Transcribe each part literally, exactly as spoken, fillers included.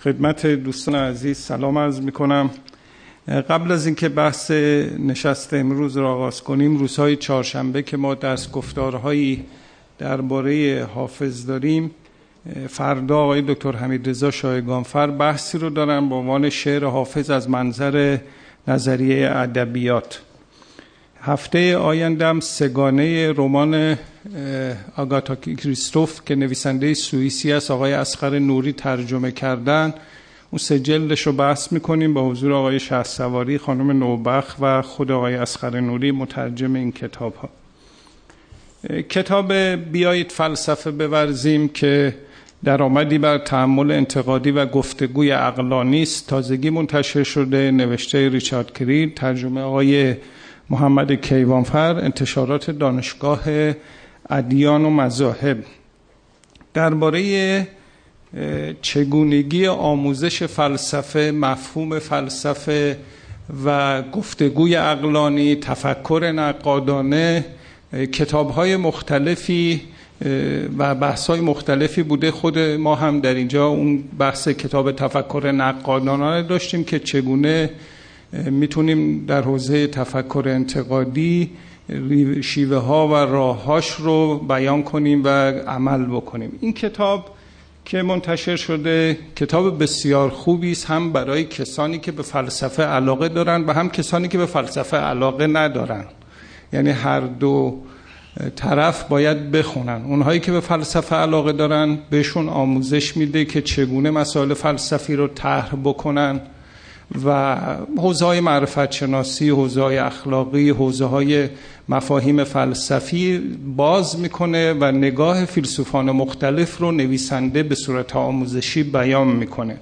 خدمت دوستان عزیز سلام عرض میکنم. قبل از اینکه بحث نشست امروز را آغاز کنیم، روزهای چهارشنبه که ما درس گفتارهایی درباره حافظ داریم، فردا آقای دکتر حمیدرضا شایگانفر بحثی رو دارن با عنوان شعر حافظ از منظر نظریه ادبیات. هفته آیندهم سگانه رمان آگاتا کریستوف که نویسنده سوئیسی است آقای اصغر نوری ترجمه کردن، اون سه جلدش رو بحث میکنیم با حضور آقای شهسواری، خانم نوبخت و خود آقای اصغر نوری مترجم این کتاب ها. کتاب بیایید فلسفه بورزیم که درآمدی بر تأمل انتقادی و گفتگوی عقلانی است، تازگی منتشر شده، نوشته ریچارد کریر، ترجمه آقای محمد کیوانفر، انتشارات دانشگاه ادیان و مذاهب. درباره چگونگی آموزش فلسفه، مفهوم فلسفه و گفتگوی عقلانی، تفکر نقادانه، کتاب‌های مختلفی و بحث‌های مختلفی بوده. خود ما هم در اینجا اون بحث کتاب تفکر نقادانه داشتیم که چگونه میتونیم در حوزه تفکر انتقادی شیوه ها و راه‌هاش رو بیان کنیم و عمل بکنیم. این کتاب که منتشر شده کتاب بسیار خوبی است، هم برای کسانی که به فلسفه علاقه دارن و هم کسانی که به فلسفه علاقه ندارن، یعنی هر دو طرف باید بخونن. اونهایی که به فلسفه علاقه دارن بهشون آموزش میده که چگونه مسائل فلسفی رو طرح بکنن و حوزه‌های معرفت شناسی، حوزه‌های اخلاقی، حوزه‌های مفاهیم فلسفی باز میکنه و نگاه فیلسوفان مختلف رو نویسنده به صورت آموزشی بیان میکنه.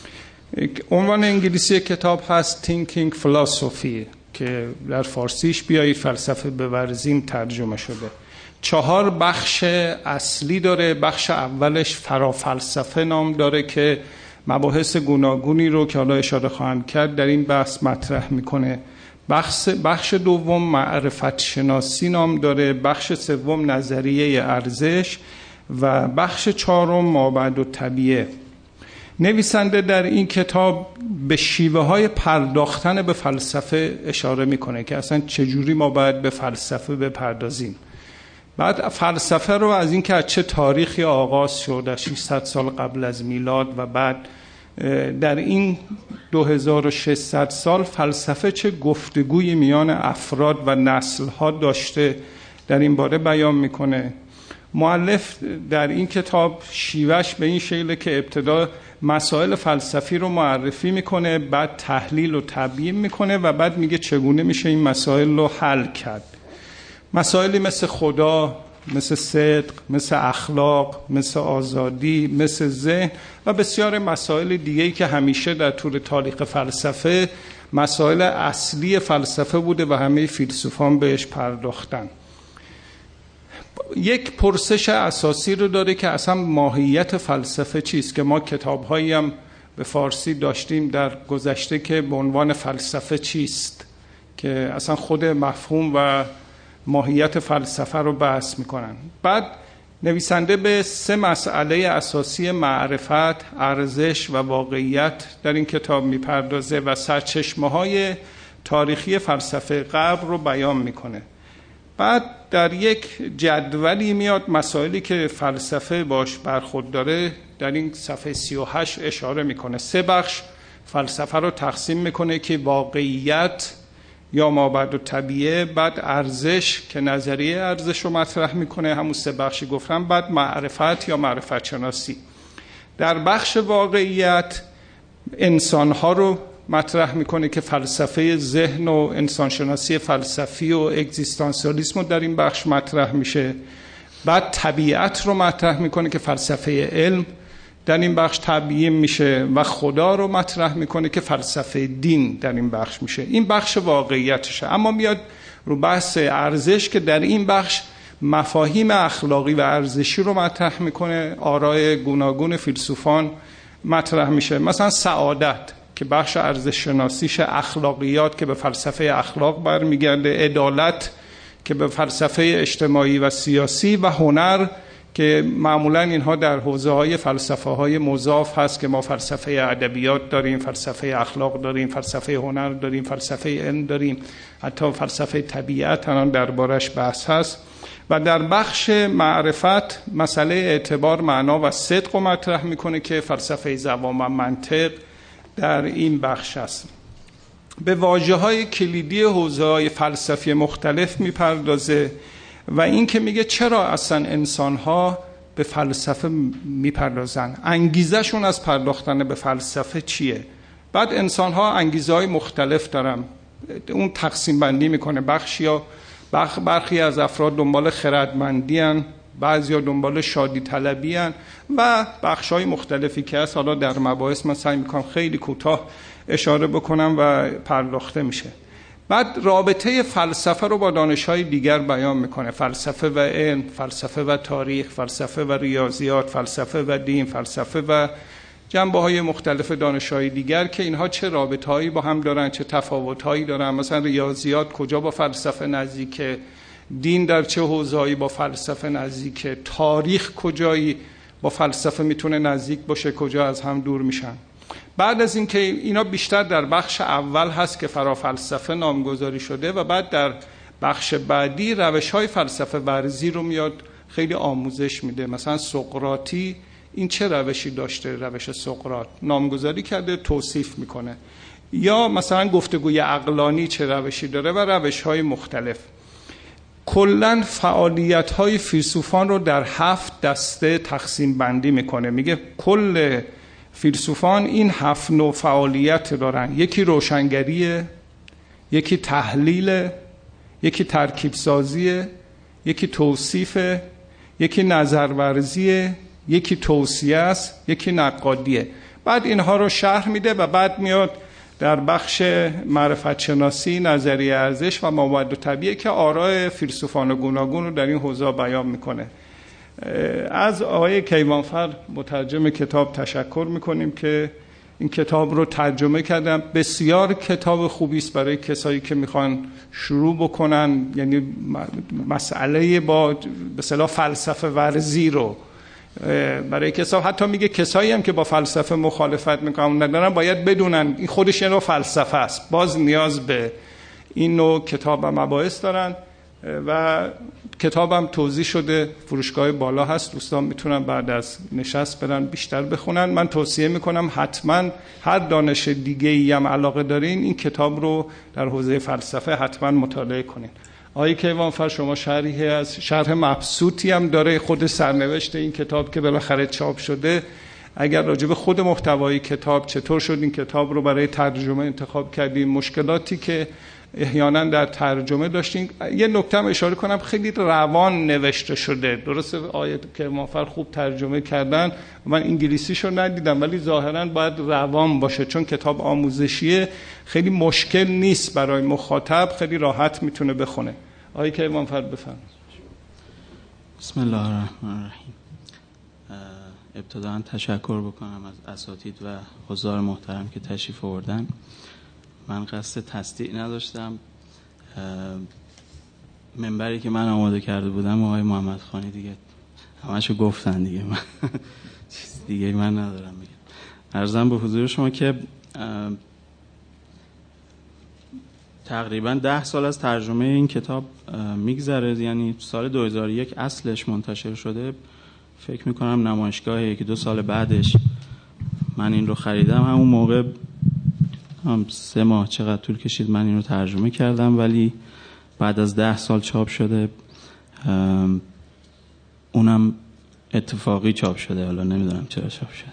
عنوان انگلیسی کتاب هست Thinking Philosophy که در فارسیش بیایید فلسفه بورزیم ترجمه شده. چهار بخش اصلی داره. بخش اولش فرافلسفه نام داره که مباحث گوناگونی رو که حالا اشاره خواهم کرد در این بحث مطرح میکنه. بخش بخش دوم معرفت شناسی نام داره. بخش سوم نظریه ارزش و بخش چهارم مابعد الطبیعه. نویسنده در این کتاب به شیوه های پرداختن به فلسفه اشاره میکنه که اصلا چجوری ما باید به فلسفه بپردازیم. بعد فلسفه رو از این که از چه تاریخی آغاز شد، از ششصد سال قبل از میلاد، و بعد در این دو هزار و ششصد سال فلسفه چه گفتگوی میان افراد و نسل‌ها داشته در این باره بیان میکنه. مؤلف در این کتاب شیوهش به این شکله که ابتدا مسائل فلسفی رو معرفی میکنه، بعد تحلیل و تبیین میکنه و بعد میگه چگونه میشه این مسائل رو حل کرد. مسائلی مثل خدا، مثل صدق، مثل اخلاق، مثل آزادی، مثل ذهن و بسیار مسائل دیگه‌ای که همیشه در طول تاریخ فلسفه مسائل اصلی فلسفه بوده و همه فیلسوفان بهش پرداختن. یک پرسش اساسی رو داره که اصلا ماهیت فلسفه چیست، که ما کتاب‌هایی هم به فارسی داشتیم در گذشته که به عنوان فلسفه چیست، که اصلا خود مفهوم و ماهیت فلسفه رو بحث میکنن. بعد نویسنده به سه مسئله اساسی معرفت، ارزش و واقعیت در این کتاب میپردازه و سرچشمه‌های تاریخی فلسفه غرب رو بیان میکنه. بعد در یک جدولی میاد مسائلی که فلسفه باش برخورد داره در این صفحه سی و هشت اشاره میکنه. سه بخش فلسفه رو تقسیم میکنه که واقعیت یا مابعد الطبیعه، بعد ارزش که نظریه ارزش رو مطرح میکنه، همون سه بخشی گفتم، بعد معرفت یا معرفت شناسی. در بخش واقعیت انسانها رو مطرح میکنه که فلسفه ذهن و انسانشناسی فلسفی و اگزیستانسیالیسم در این بخش مطرح میشه. بعد طبیعت رو مطرح میکنه که فلسفه علم در این بخش تبیین میشه و خدا رو مطرح میکنه که فلسفه دین در این بخش میشه. این بخش واقعیتشه. اما میاد رو بحث ارزش که در این بخش مفاهیم اخلاقی و ارزشی رو مطرح میکنه، آراء گوناگون فیلسوفان مطرح میشه. مثلا سعادت که بخش ارزش شناسیش، اخلاقیات که به فلسفه اخلاق برمیگرده، عدالت که به فلسفه اجتماعی و سیاسی، و هنر که معمولا اینها در حوزه‌های فلسفه‌های مضاف هست که ما فلسفه ادبیات داریم، فلسفه اخلاق داریم، فلسفه هنر داریم، فلسفه علم داریم، حتی فلسفه طبیعت الان دربارش بحث هست. و در بخش معرفت مسئله اعتبار، معنا و صدق رو مطرح میکنه که فلسفه زبان و منطق در این بخش است. به واژه‌های کلیدی حوزه‌های فلسفی مختلف میپردازه و این که میگه چرا اصلا انسان‌ها به فلسفه میپردازن، انگیزشون از پرداختن به فلسفه چیه. بعد انسان‌ها انگیزه‌های مختلف دارن، اون تقسیم بندی میکنه. بخشیا بخ برخی از افراد دنبال خردمندی ان، بعضیا دنبال شادی طلبی ان و بخش‌های مختلفی که هست. حالا در مباحث من سعی میکنم خیلی کوتاه اشاره بکنم و پرداخته میشه. بعد رابطه فلسفه رو با دانش‌های دیگر بیان میکنه، فلسفه و علم، فلسفه و تاریخ، فلسفه و ریاضیات، فلسفه و دین، فلسفه و جنبه‌های مختلف دانش‌های دیگر که اینها چه رابطه‌هایی با هم دارن، چه تفاوت‌هایی دارن. مثلا ریاضیات کجا با فلسفه نزدیکه، دین در چه حوزه‌ای با فلسفه نزدیکه، تاریخ کجایی با فلسفه میتونه نزدیک باشه، کجا از هم دور میشن. بعد از اینکه اینا بیشتر در بخش اول هست که فرافلسفه نامگذاری شده و بعد در بخش بعدی روش‌های فلسفه ورزی رو میاد خیلی آموزش میده. مثلا سقراطی این چه روشی داشته، روش سقراط نامگذاری کرده، توصیف میکنه. یا مثلا گفتگوی عقلانی چه روشی داره و روش‌های مختلف. کلاً فعالیت‌های فیلسوفان رو در هفت دسته تقسیم بندی میکنه. میگه کل فیلسوفان این هفت نوع فعالیت دارن. یکی روشنگریه، یکی تحلیل، یکی ترکیب سازیه، یکی توصیفه، یکی نظرورزیه، یکی توصیه است، یکی نقادیه. بعد اینها رو شرح میده و بعد میاد در بخش معرفت شناسی، نظریه ارزش و مابعد طبیعه که آراء فیلسوفان گوناگون رو در این حوزه بیان میکنه. از آقای کیوانفر مترجم کتاب تشکر میکنیم که این کتاب رو ترجمه کردن. بسیار کتاب خوبی است برای کسایی که میخوان شروع بکنن، یعنی مسئله با به اصطلاح فلسفه ورزی رو برای کسا، حتی میگه کسایی هم که با فلسفه مخالفت میکنن ندارن باید بدونن این خودش یه نوع فلسفه است، باز نیاز به این نوع کتاب و مباحث دارن. و کتابم توضیح شده، فروشگاه بالا هست، دوستان میتونن بعد از نشست برن بیشتر بخونن. من توصیه میکنم حتما هر دانش دیگه ای هم علاقه دارین این کتاب رو در حوزه فلسفه حتما مطالعه کنین. آقای کیوانفر شما شرحی از شرح مبسوطی هم داره خود سرنوشت این کتاب که بالاخره چاپ شده. اگر راجع به خود محتوای کتاب چطور شد این کتاب رو برای ترجمه انتخاب کردیم، مشکلاتی که احیانا در ترجمه داشتیم. یه نکته هم اشاره کنم، خیلی روان نوشته شده. درسته آیه کیوانفر خوب ترجمه کردن، من انگلیسیشو ندیدم ولی ظاهرا باید روان باشه چون کتاب آموزشیه، خیلی مشکل نیست برای مخاطب، خیلی راحت میتونه بخونه. آیه کیوانفر بفرمایید. بسم الله الرحمن الرحیم. ابتداً تشکر بکنم از اساتید و حضار محترم که تشریف آوردن. من قصد تصدیق نداشتم. منبری که من آماده کرده بودم آقای محمد خانی دیگه همشو گفتن دیگه، من چیز دیگه من ندارم بگم. عرضم به حضور شما که تقریبا ده سال از ترجمه این کتاب میگذره، یعنی سال دو هزار و یک اصلش منتشر شده. فکر میکنم نمایشگاه یکی دو سال بعدش من این رو خریدم. همون موقع هم سه ماه چقدر طول کشید من این رو ترجمه کردم، ولی بعد از ده سال چاپ شده. اونم اتفاقی چاپ شده، حالا نمیدونم چرا چاپ شده.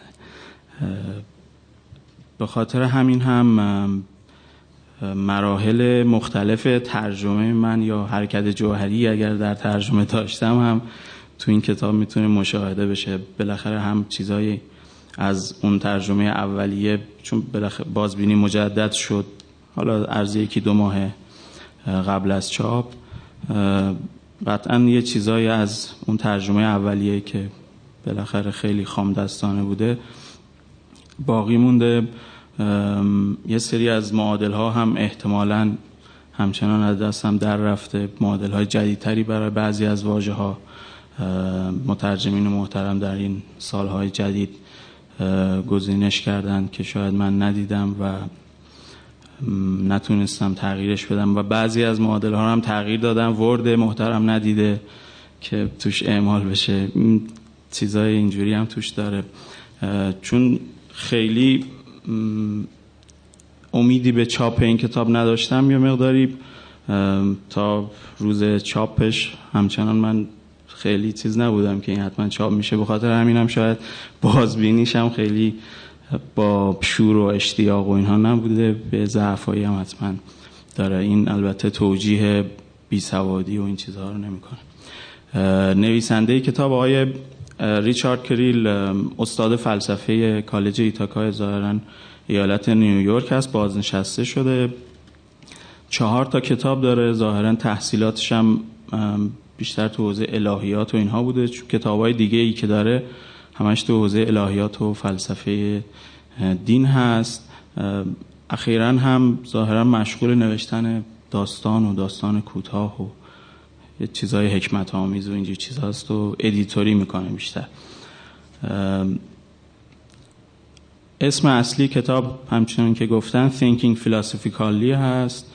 به خاطر همین هم مراحل مختلف ترجمه من یا حرکت جوهری اگر در ترجمه داشتم هم تو این کتاب میتونه مشاهده بشه. بالاخره هم چیزایی از اون ترجمه اولیه چون بالاخره بازبینی مجدد شد، حالا عرض یکی دو ماه قبل از چاپ، قطعا یه چیزایی از اون ترجمه اولیه که بالاخره خیلی خام دستانه بوده باقی مونده. یه سری از معادل ها هم احتمالاً همچنان از دستم در رفته، معادل های جدیدتری برای بعضی از واژه ها مترجمین محترم در این سالهای جدید گزینش کردن که شاید من ندیدم و نتونستم تغییرش بدم و بعضی از معادل ها هم تغییر دادم. ورد محترم ندیده که توش اعمال بشه، این چیزای اینجوری هم توش داره. چون خیلی امیدی به چاپ این کتاب نداشتم یه مقداری، تا روز چاپش همچنان من خیلی چیز نبودم که این حتما چاپ میشه، به خاطر همینم شاید بازبینیشم خیلی با شور و اشتیاق و اینها نبوده، به ضعفایی هم حتما داره. این البته توجیه بیسوادی و این چیزها رو نمیکنه. نویسنده کتاب آقای ریچارد کریل، استاد فلسفه کالج ایتاکا ظاهراً ایالت نیویورک است، بازنشسته شده. چهار تا کتاب داره، ظاهراً تحصیلاتش هم بیشتر تو حوزه الهیات و اینها بوده. کتابای دیگه ای که داره همش تو حوزه الهیات و فلسفه دین هست. اخیراً هم ظاهراً مشغول نوشتن داستان و داستان کوتاه و یه چیزای حکمت آمیز و اینجور چیزاست و ادیتوری میکنه بیشتر. اسم اصلی کتاب همچنان که گفتن Thinking Philosophically هست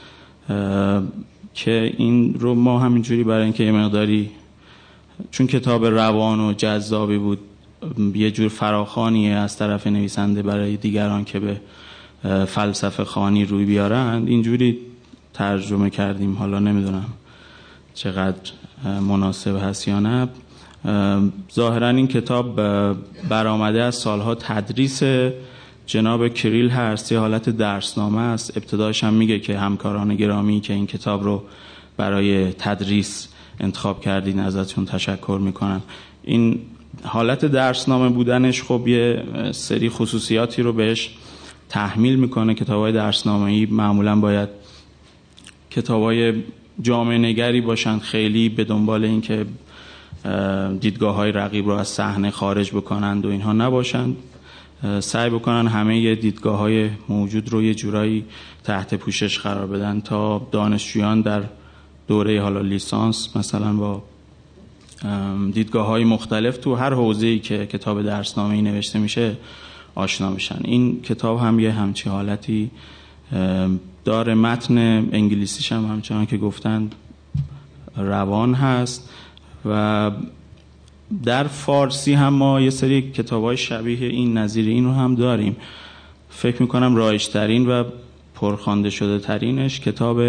که این رو ما همینجوری برای اینکه یه مقداری چون کتاب روان و جذابی بود، یه جور فراخوانیه از طرف نویسنده برای دیگران که به فلسفه خوانی روی بیارن، اینجوری ترجمه کردیم. حالا نمیدونم چقدر مناسب هست یا نه. ظاهرا این کتاب برآمده از سالها تدریس جناب کریل هست، یه حالت درسنامه است. ابتداش هم میگه که همکاران گرامی که این کتاب رو برای تدریس انتخاب کردین ازتون تشکر میکنم. این حالت درسنامه بودنش خب یه سری خصوصیاتی رو بهش تحمیل میکنه. کتابای درسنامه‌ای معمولا باید کتابای جامعه نگری باشن، خیلی به دنبال این که دیدگاه‌های رقیب رو از صحنه خارج بکنند و اینها نباشند، سعی بکنن همه دیدگاه‌های موجود رو یه جورایی تحت پوشش قرار بدن تا دانشجویان در دوره حالا لیسانس مثلا با دیدگاه‌های مختلف تو هر حوزه‌ای که کتاب درسنامه‌ای نوشته میشه آشنا میشن. این کتاب هم یه همچی حالتی داره. متن انگلیسیش هم همچنان که گفتن روان هست و در فارسی هم ما یه سری کتاب‌های شبیه این نظیر این رو هم داریم. فکر میکنم رایج‌ترین و پرخوانده شده ترینش کتاب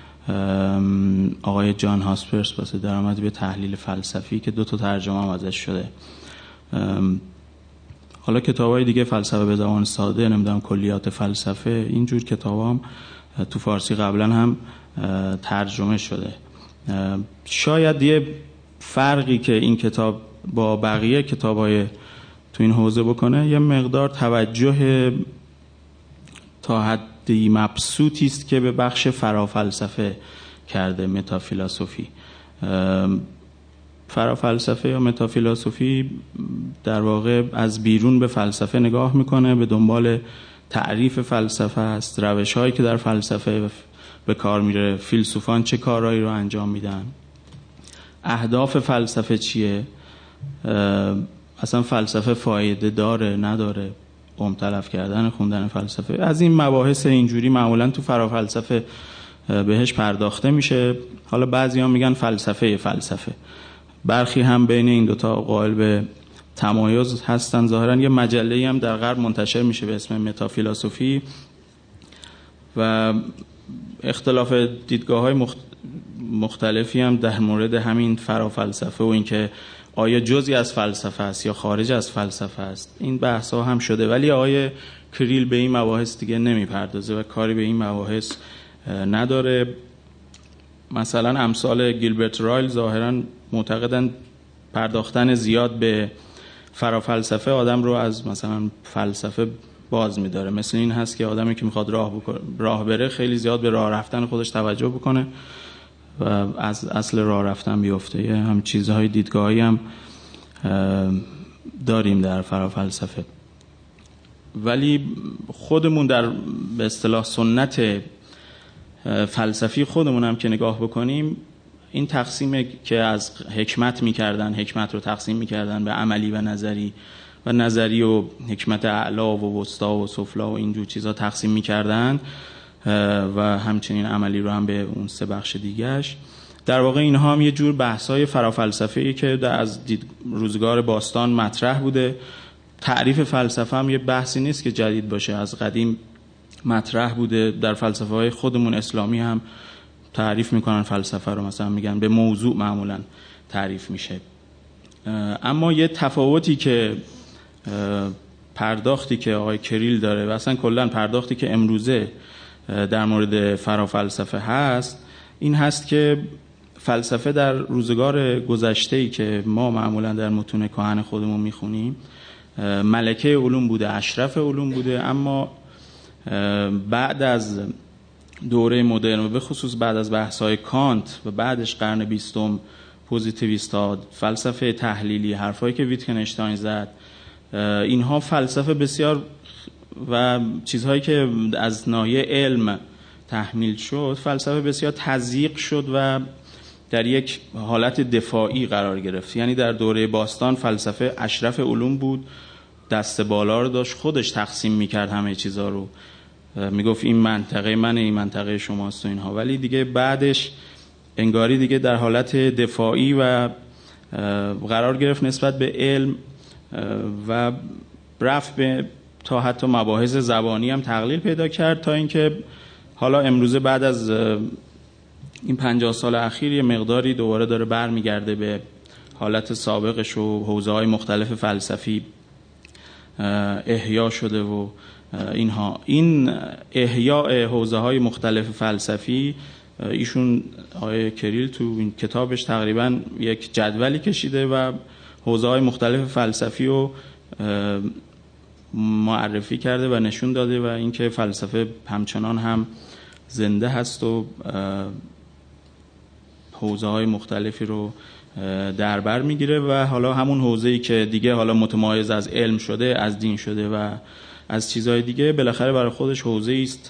آقای جان هاسپرس واسه درآمد به تحلیل فلسفی که دو تا ترجمه هم ازش شده. حالا کتاب‌های دیگه فلسفه به زبان ساده، نمیدونم کلیات فلسفه، اینجور کتابا هم تو فارسی قبلا هم ترجمه شده. شاید یه فرقی که این کتاب با بقیه کتاب‌های تو این حوزه بکنه یه مقدار توجه تا حدی مبسوطی است که به بخش فرافلسفه کرده، متافیلسوفی. فرافلسفه یا متافیلسوفی در واقع از بیرون به فلسفه نگاه میکنه، به دنبال تعریف فلسفه است، روش‌هایی که در فلسفه به کار میره، فیلسوفان چه کارهایی رو انجام میدن، اهداف فلسفه چیه، اصلا فلسفه فایده داره نداره، قوم تلف کردن خوندن فلسفه. از این مباحث اینجوری معمولا تو فرافلسفه بهش پرداخته میشه. حالا بعضی ها میگن فلسفه فلسفه، برخی هم بین این دوتا قائل به تمایز هستن. ظاهرا یه مجله‌ای هم در غرب منتشر میشه به اسم متافیلسوفی و اختلاف دیدگاه‌های مخت... مختلفی هم در مورد همین فرافلسفه و اینکه آیا جزئی از فلسفه است یا خارج از فلسفه است، این بحث‌ها هم شده. ولی آقای کریل به این مباحث دیگه نمیپردازه و کاری به این مباحث نداره. مثلا امثال گیلبرت رایل ظاهراً معتقدن پرداختن زیاد به فرافلسفه آدم رو از مثلا فلسفه باز می‌داره. مثل این هست که آدمی که میخواد راه بکنه، راه بره، خیلی زیاد به راه رفتن خودش توجه بکنه و از اصل راه رفتن بیفته. هم چیزهای دیدگاهی هم داریم در فرافلسفه. ولی خودمون در به اصطلاح سنت فلسفی خودمون هم که نگاه بکنیم، این تقسیم که از حکمت میکردن، حکمت رو تقسیم میکردن به عملی و نظری و نظری و حکمت اعلا و وسطا و سفلا و اینجور چیزا تقسیم میکردن و همچنین عملی رو هم به اون سه بخش دیگهش. در واقع اینها هم یه جور بحث‌های فرافلسفه‌ای که از روزگار باستان مطرح بوده. تعریف فلسفه هم یه بحثی نیست که جدید باشه، از قدیم مطرح بوده. در فلسفه‌های خودمون اسلامی هم تعریف میکنن فلسفه رو، مثلا میگن به موضوع معمولا تعریف میشه. اما یه تفاوتی که پرداختی که آقای کریل داره و اصلا کلا پرداختی که امروزه در مورد فرافلسفه هست این هست که فلسفه در روزگار گذشته‌ای که ما معمولا در متون کهن خودمون میخونیم ملکه علوم بوده، اشرف علوم بوده، اما بعد از دوره مدرن و به خصوص بعد از بحث‌های کانت و بعدش قرن بیستم پوزیتیویستا، فلسفه تحلیلی، حرفایی که ویتکنشتاین زد، اینها فلسفه بسیار و چیزهایی که از ناحیه علم تحمیل شد فلسفه بسیار تضییق شد و در یک حالت دفاعی قرار گرفت. یعنی در دوره باستان فلسفه اشرف علوم بود، دست بالا رو داشت، خودش تقسیم میکرد همه چیزا رو، میگفت این منطقه منه، این منطقه شماست و اینها. ولی دیگه بعدش انگاری دیگه در حالت دفاعی و قرار گرفت نسبت به علم و رفت به تا حتی مباحث زبانی هم تقلیل پیدا کرد، تا اینکه حالا امروزه بعد از این پنجاه سال اخیر یه مقداری دوباره داره برمیگرده به حالت سابقش و حوزه‌های مختلف فلسفی احیا شده و اینها. این احیاء حوزه‌های مختلف فلسفی ایشون آقای کریل تو این کتابش تقریبا یک جدولی کشیده و حوزه‌های مختلف فلسفی رو معرفی کرده و نشون داده و اینکه فلسفه همچنان هم زنده هست و حوزه‌های مختلفی رو در بر میگیره و حالا همون حوزه‌ای که دیگه حالا متمایز از علم شده، از دین شده و از چیزهای دیگه، بالاخره برای خودش حوزه‌ای است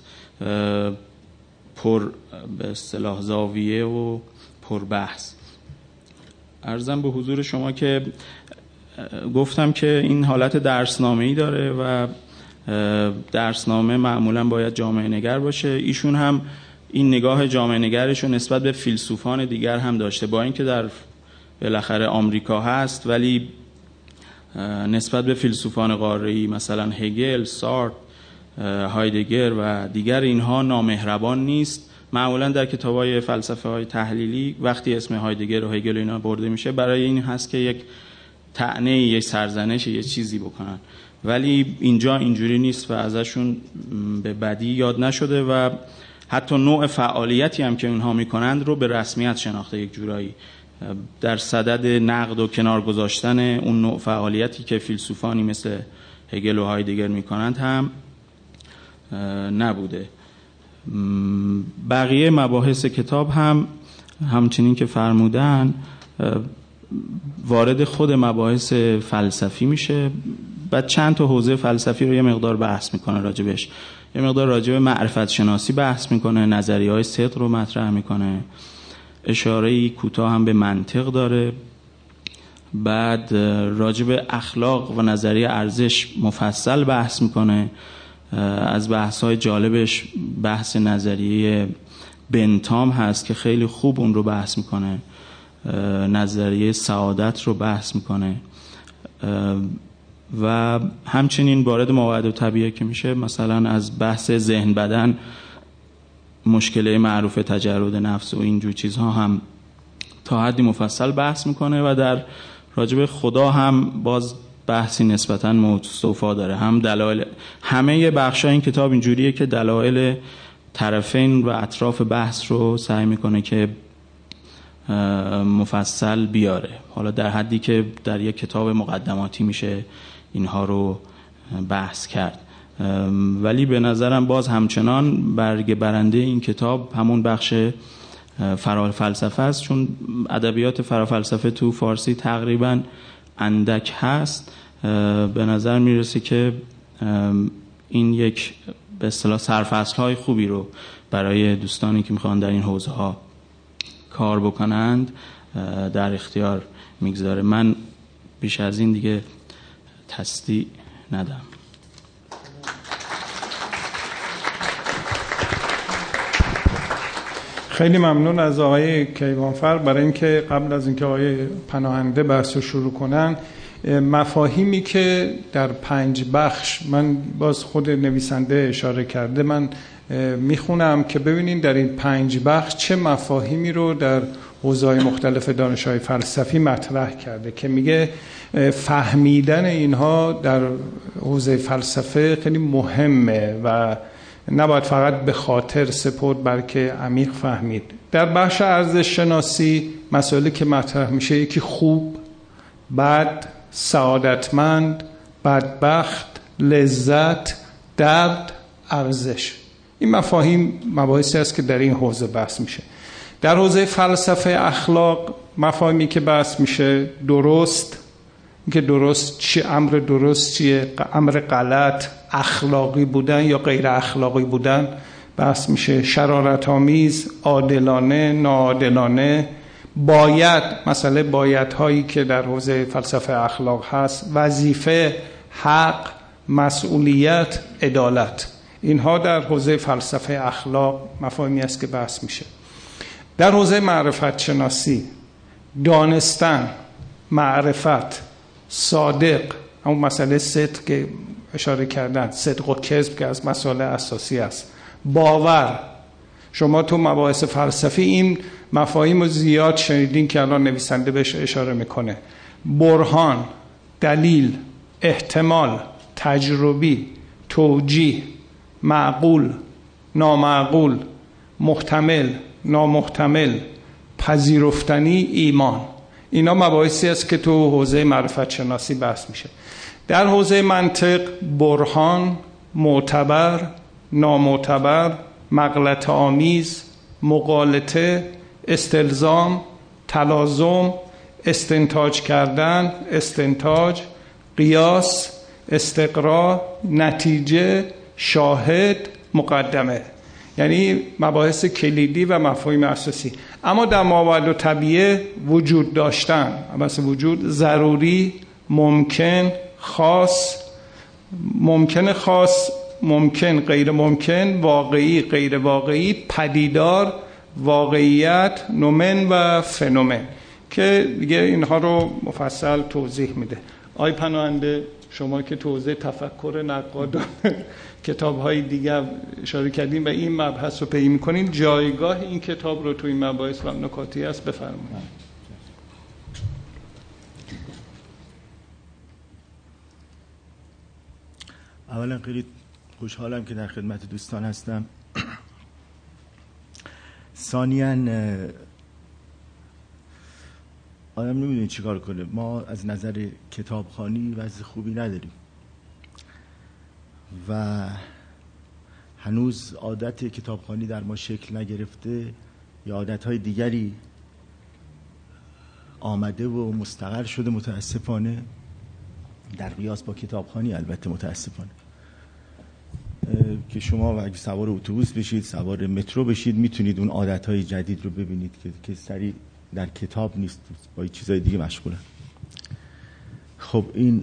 پر به اصطلاح زاویه و پر بحث. عرضم به حضور شما که گفتم که این حالت درسنامه‌ای داره و درسنامه معمولا باید جامعه نگر باشه. ایشون هم این نگاه جامعه نگرش رو نسبت به فیلسوفان دیگر هم داشته، با اینکه در بالاخره آمریکا هست ولی نسبت به فیلسوفان قاره‌ای مثلا هگل، سارتر، هایدگر و دیگر اینها نامهربان نیست. معمولا در کتاب‌های فلسفه های تحلیلی وقتی اسم هایدگر و هگل اینا برده میشه برای این هست که یک طعنه، یک سرزنش، یک چیزی بکنن، ولی اینجا اینجوری نیست و ازشون به بدی یاد نشده و حتی نوع فعالیتی هم که اونها میکنند رو به رسمیت شناخته. یک جورایی در صدد نقد و کنار گذاشتن اون نوع فعالیتی که فیلسوفانی مثل هگل و هایدگر میکنند هم نبوده. بقیه مباحث کتاب هم همچنین که فرمودن وارد خود مباحث فلسفی میشه، بعد چند تا حوزه فلسفی رو یه مقدار بحث میکنه راجبش، یه مقدار راجب معرفت شناسی بحث میکنه، نظریه‌های صدق رو مطرح میکنه، اشاره‌ای کوتاه هم به منطق داره، بعد راجب اخلاق و نظریه ارزش مفصل بحث میکنه. از بحث‌های جالبش بحث نظریه بنتام هست که خیلی خوب اون رو بحث میکنه، نظریه سعادت رو بحث میکنه و همچنین وارد مواعید و طبیعه که میشه مثلا از بحث ذهن بدن، مشکله معروف تجرد نفس و اینجور چیزها هم تا حدی مفصل بحث میکنه و در راجب خدا هم باز بحثی نسبتاً مستوفا داره. هم دلایل، همه بخشای این کتاب اینجوریه که دلایل طرفین و اطراف بحث رو سعی میکنه که مفصل بیاره، حالا در حدی که در یک کتاب مقدماتی میشه اینها رو بحث کرد. ولی به نظرم باز همچنان برگ برنده این کتاب همون بخش فرافلسفه است، چون ادبیات فرافلسفه تو فارسی تقریبا اندک هست. به نظر میرسه که این یک به اصطلاح سرفصل‌های خوبی رو برای دوستانی که میخوان در این حوزه ها کار بکنند در اختیار میگذاره. من بیش از این دیگه تصدیق ندم. خیلی ممنون از آقای کیوانفر برای اینکه قبل از اینکه آقای پناهنده بحث رو شروع کنن مفاهیمی که در پنج بخش من باز خود نویسنده اشاره کرده من میخونم که ببینین در این پنج بخش چه مفاهیمی رو در حوزه‌های مختلف دانش‌های فلسفی مطرح کرده که میگه فهمیدن اینها در حوزه فلسفه خیلی مهمه و نباید فقط به خاطر سپرد بلکه عمیق فهمید. در بخش ارزش شناسی مسائلی که مطرح میشه یکی خوب، بد، سعادتمند، بدبخت، لذت، درد، ارزش. این مفاهیم مباحثی است که در این حوزه بحث میشه. در حوزه فلسفه اخلاق مفاهیمی که بحث میشه درست، که درست چی، امر درست چیه، امر غلط، اخلاقی بودن یا غیر اخلاقی بودن بحث میشه، شرارت آمیز، عادلانه، ناعادلانه، باید، مسئله باید هایی که در حوزه فلسفه اخلاق هست، وظیفه، حق، مسئولیت، عدالت. اینها در حوزه فلسفه اخلاق مفاهیمی است که بحث میشه. در حوزه معرفت شناسی دانستن، معرفت، صادق، همون مسئله صدق که اشاره کردن، صدق و کذب که از مسائل اساسی است، باور. شما تو مباحث فلسفی این مفاهیم رو زیاد شنیدین که الان نویسنده بهش اشاره میکنه. برهان، دلیل، احتمال، تجربی، توجیه، معقول، نامعقول، محتمل، نامحتمل، پذیرفتنی، ایمان. اینا مباحثی است که تو حوزه معرفت شناسی بحث میشه. در حوزه منطق برهان، معتبر، نامعتبر، مغلطه آمیز، مغالطه، استلزام، تلازم، استنتاج کردن، استنتاج، قیاس، استقرا، نتیجه، شاهد، مقدمه. یعنی مباحث کلیدی و مفاهیم اساسی. اما در ماورد و طبیعه وجود داشتن، مثل وجود، ضروری، ممکن، خاص، ممکن خاص، ممکن غیر ممکن، واقعی غیر واقعی، پدیدار، واقعیت، نومن و فنومن که دیگه اینها رو مفصل توضیح میده. آقای پناهنده شما که توضیح تفکر نقادان کتاب‌های دیگر اشاره کردین و این مبحث رو پی می‌کنین، جایگاه این کتاب رو تو این مباحث و نکاتی است بفرمایید. اولا خیلی خوشحالم که در خدمت دوستان هستم. ثانیاً آدم نمیدونه چی کار کنه. ما از نظر کتابخوانی وضع خوبی نداریم و هنوز عادت کتابخوانی در ما شکل نگرفته یا عادتهای دیگری آمده و مستقر شده متاسفانه، در قیاس با کتابخوانی البته متاسفانه، که شما اگه سوار اتوبوس بشید، سوار مترو بشید، میتونید اون عادتهای جدید رو ببینید که که سری در کتاب نیست، با چیزای دیگه مشغولن. خب این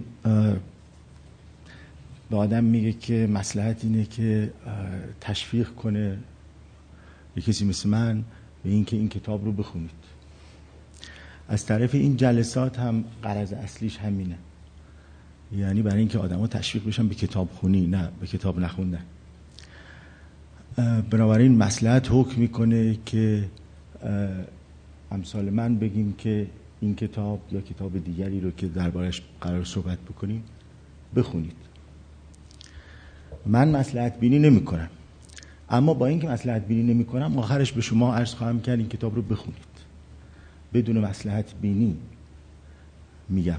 به آدم میگه که مصلحت اینه که تشویق کنه یه کسی مثل من به این که این کتاب رو بخونید. از طرف این جلسات هم غرض اصلیش همینه، یعنی برای اینکه آدم‌ها تشویق بشن به کتاب خونی، نه به کتاب نخوندن. بنابراین مصلحت حکم میکنه که امثال من بگیم که این کتاب یا کتاب دیگری رو که دربارش قرار صحبت بکنیم بخونید. من مصلحت بینی نمی کنم، اما با اینکه مصلحت بینی نمی کنم آخرش به شما عرض خواهم کرد این کتاب رو بخونید. بدون مصلحت بینی میگم.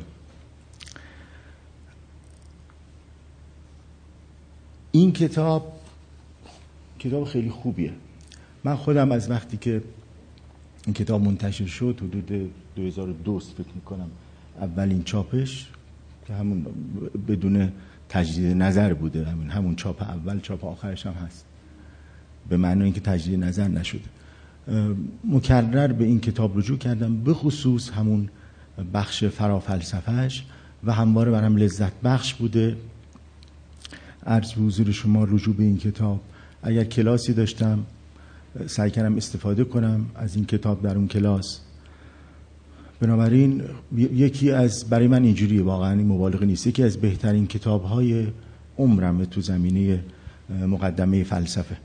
این کتاب کتاب خیلی خوبیه. من خودم از وقتی که این کتاب منتشر شد حدود دو هزار و دو فکر میکنم اولین چاپش، که همون بدون تجدید نظر بوده، همون همون چاپ اول، چاپ آخرش هم هست، به معنی اینکه تجدید نظر نشده. مکرر به این کتاب رجوع کردم، به خصوص همون بخش فرافلسفهش و همواره برام لذت بخش بوده. عرض به حضور شما رجوع به این کتاب. اگر کلاسی داشتم سعی کردم استفاده کنم از این کتاب در اون کلاس. بنابراین یکی از، برای من اینجوریه واقعا، این مبالغه نیست، یکی از بهترین کتاب‌های عمرم تو زمینه مقدمه فلسفه.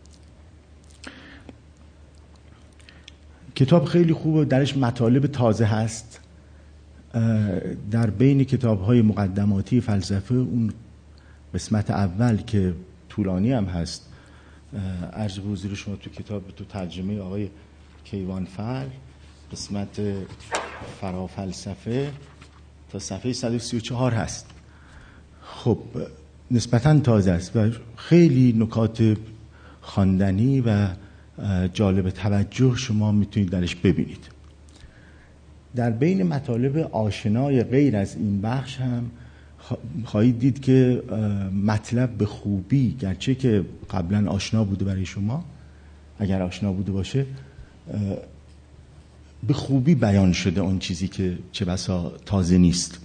کتاب خیلی خوبه، درش مطالب تازه هست. در بین کتاب‌های مقدماتی فلسفه اون قسمت اول که طولانی هم هست، عرض به حضور شما تو کتاب، تو ترجمه آقای کیوانفر، قسمت فرافلسفه تا صفحه صد و سی و چهار هست. خب نسبتاً تازه است و خیلی نکات خواندنی و جالب توجه شما میتونید درش ببینید. در بین مطالب آشنای غیر از این بخش هم خواهید دید که مطلب به خوبی، گرچه که قبلا آشنا بوده برای شما، اگر آشنا بوده باشه، به خوبی بیان شده اون چیزی که چه بسا تازه نیست.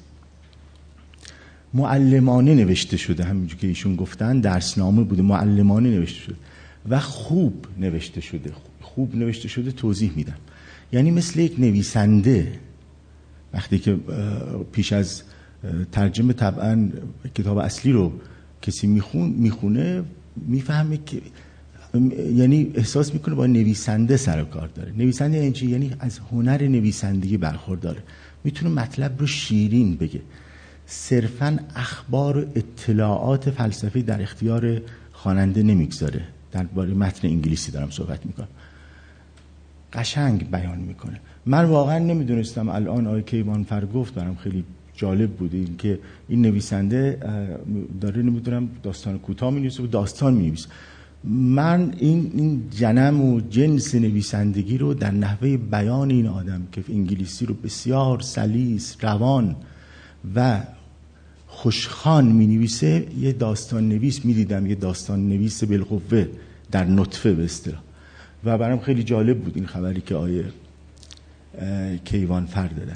معلمانه نوشته شده، همینجور که ایشون گفتن درسنامه بوده، معلمانه نوشته شده و خوب نوشته شده. خوب نوشته شده توضیح میدم. یعنی مثل یک نویسنده وقتی که پیش از ترجمه طبعا کتاب اصلی رو کسی میخون میخونه میفهمه که، یعنی احساس میکنه با نویسنده سر و کار داره. نویسنده یعنی چی؟ یعنی از هنر نویسندگی برخورداره، میتونه مطلب رو شیرین بگه. صرفاً اخبار و اطلاعات فلسفی در اختیار خواننده نمیگذاره. درباره متن انگلیسی دارم صحبت میکنم. قشنگ بیان میکنه. من واقعا نمیدونستم، الان آقای کیوانفر گفت، برام خیلی جالب بوده این که این نویسنده داره نمیدونم داستان کوتاه می‌نویسه و داستان می‌نویسه. من این این جنم و جنس نویسندگی رو در نحوه بیان این آدم که انگلیسی رو بسیار سلیس، روان و خوشخوان می‌نویسه، یه داستان نویس می‌دیدم، یه داستان نویس بالقوه در نطفه به اصطلاح. و برام خیلی جالب بود این خبری که آیه کیوانفر دادن.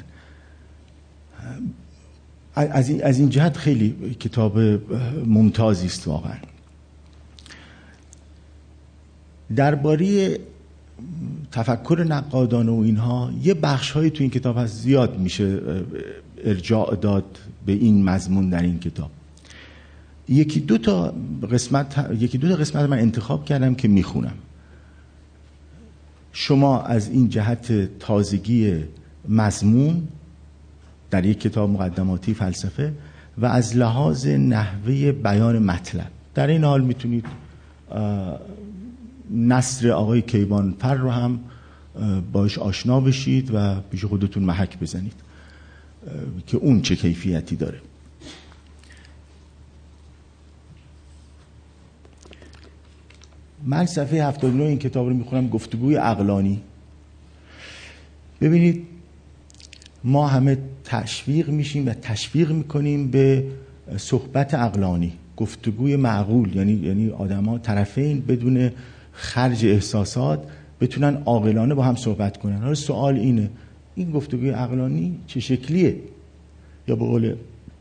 از این از این جهت خیلی کتاب ممتازی است واقعا. درباره تفکر نقادانه و اینها یه بخش‌هایی تو این کتاب هست، زیاد میشه ارجاع داد به این مضمون در این کتاب. یکی دو تا قسمت یکی دو تا قسمت من انتخاب کردم که میخونم. شما از این جهت تازگی مضمون در یک کتاب مقدماتی فلسفه و از لحاظ نحوه بیان مطلب، در این حال میتونید نثر آقای کیوانفر رو هم باش آشنا بشید و پیش خودتون محک بزنید که اون چه کیفیتی داره. من صفحه هفتاد و نه این کتاب رو میخونم، گفتگوی عقلانی. ببینید ما همه تشویق میشیم و تشویق میکنیم به صحبت عقلانی، گفتگوی معقول، یعنی یعنی آدما طرفین بدون خرج احساسات بتونن عاقلانه با هم صحبت کنن. حالا سوال اینه، این گفتگوی عقلانی چه شکلیه؟ یا به قول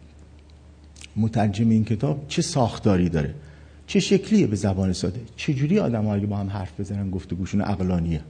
مترجم این کتاب چه ساختاری داره؟ چه شکلیه به زبان ساده؟ چه جوری آدم‌ها اگه با هم حرف بزنن گفتگوشون عقلانیه؟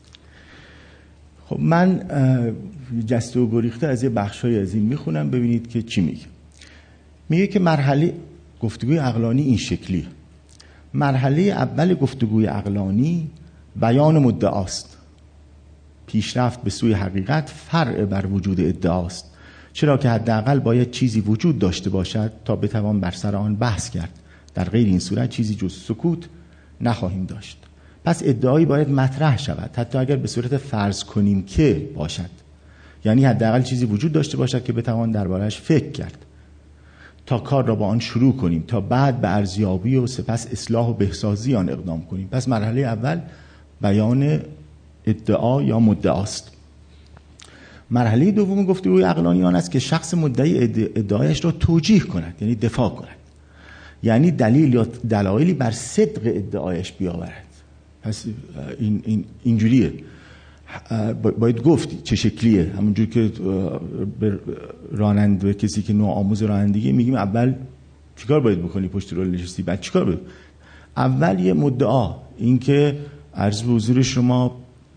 خب من جسته و گریخته از یه بخشای از این میخونم ببینید که چی میگه. میگه که مرحله گفتگوی عقلانی این شکلیه. مرحله اول گفتگوی عقلانی بیان مدعاست. پیشرفت به سوی حقیقت فرع بر وجود ادعاست، چرا که حداقل باید چیزی وجود داشته باشد تا بتوان بر سر آن بحث کرد. در غیر این صورت چیزی جز سکوت نخواهیم داشت. پس ادعایی باید مطرح شود، حتی اگر به صورت فرض کنیم که باشد. یعنی حداقل چیزی وجود داشته باشد که بتوان درباره‌اش فکر کرد تا کار را با آن شروع کنیم، تا بعد به ارزیابی و سپس اصلاح و بهسازی آن اقدام کنیم. پس مرحله اول بیان ادعا یا مدعاست. مرحله دوم گفتگوی عقلانی آن است که شخص مدعی ادعایش را توجیه کند، یعنی دفاع کند، یعنی دلیل یا دلایلی بر صدق ادعایش بیاورد. پس این این اینجوریه، باید گفت چه شکلیه. همونجور که به راننده به کسی که نوع آموز رانندگی میگیم اول چیکار باید بکنی پشت رول نشستی، بعد چیکار باید؟ اول یه مدعا، این که عرض به حضور شما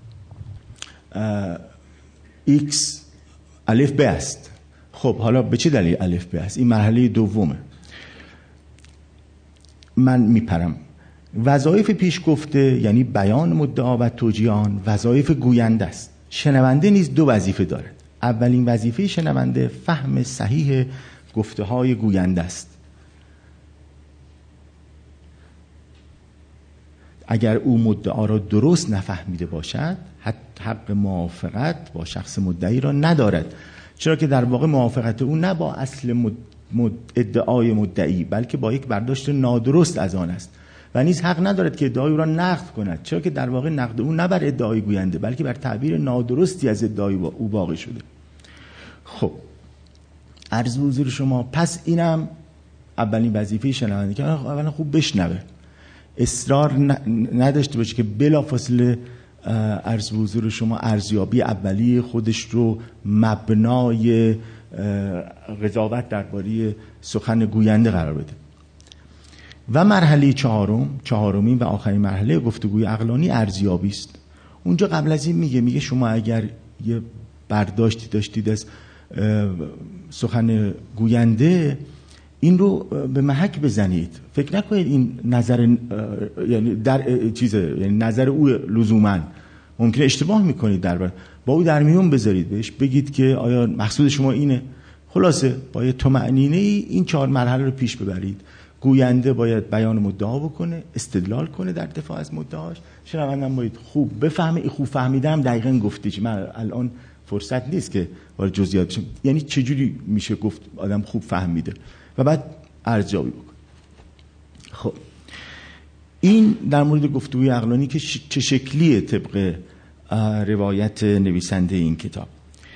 ایکس الف ب است. خب حالا به چه دلیل الف ب است؟ این مرحله دومه. من میپرم. وظایف پیش گفته یعنی بیان مدعا و توجیه آن وظایف گوینده است. شنونده نیز دو وظیفه دارد. اولین وظیفه شنونده فهم صحیح گفته های گوینده است. اگر او مدعا را درست نفهمیده باشد حق موافقت با شخص مدعی را ندارد، چرا که در واقع موافقت او نه با اصل مد... مد... ادعای مدعی بلکه با یک برداشت نادرست از آن است و نیز حق ندارد که ادعای او را نقد کند، چرا که در واقع نقد او نه بر ادعای گوینده بلکه بر تعبیر نادرستی از ادعای او واقع شده. خب عرض به حضور شما، پس اینم اولین وظیفه شنونده که اولا خوب بشنوه، اصرار نداشته باشه که بلافاصله عرض به حضور شما ارزیابی اولیه خودش رو مبنای قضاوت درباره سخن گوینده قرار بده. و مرحله چهارم، چهارمین و آخرین مرحله گفتگوی عقلانی ارزیابی است. اونجا قبل از این میگه میگه شما اگر یه برداشتی داشتید از سخن گوینده، این رو به محک بزنید. فکر نکنید این نظر یعنی در چیزه، یعنی نظر او لزوما ممکنه اشتباه میکنید، در با او در میون بذارید، بهش بگید که آیا مقصود شما اینه. خلاصه با یه طمأنینه ای این چهار مرحله رو پیش ببرید. گوینده باید بیان مدعا بکنه، استدلال کنه در دفاع از مدعاش، شنوندم باید خوب بفهمه. خوب فهمیدم دقیقاً گفته چی. من الان فرصت نیست که وارد جزئیات بشم، یعنی چجوری میشه گفت آدم خوب فهمیده و بعد ارزیابی بکن. خب این در مورد گفتگوی عقلانی که چه شکلیه طبق روایت نویسنده این کتاب.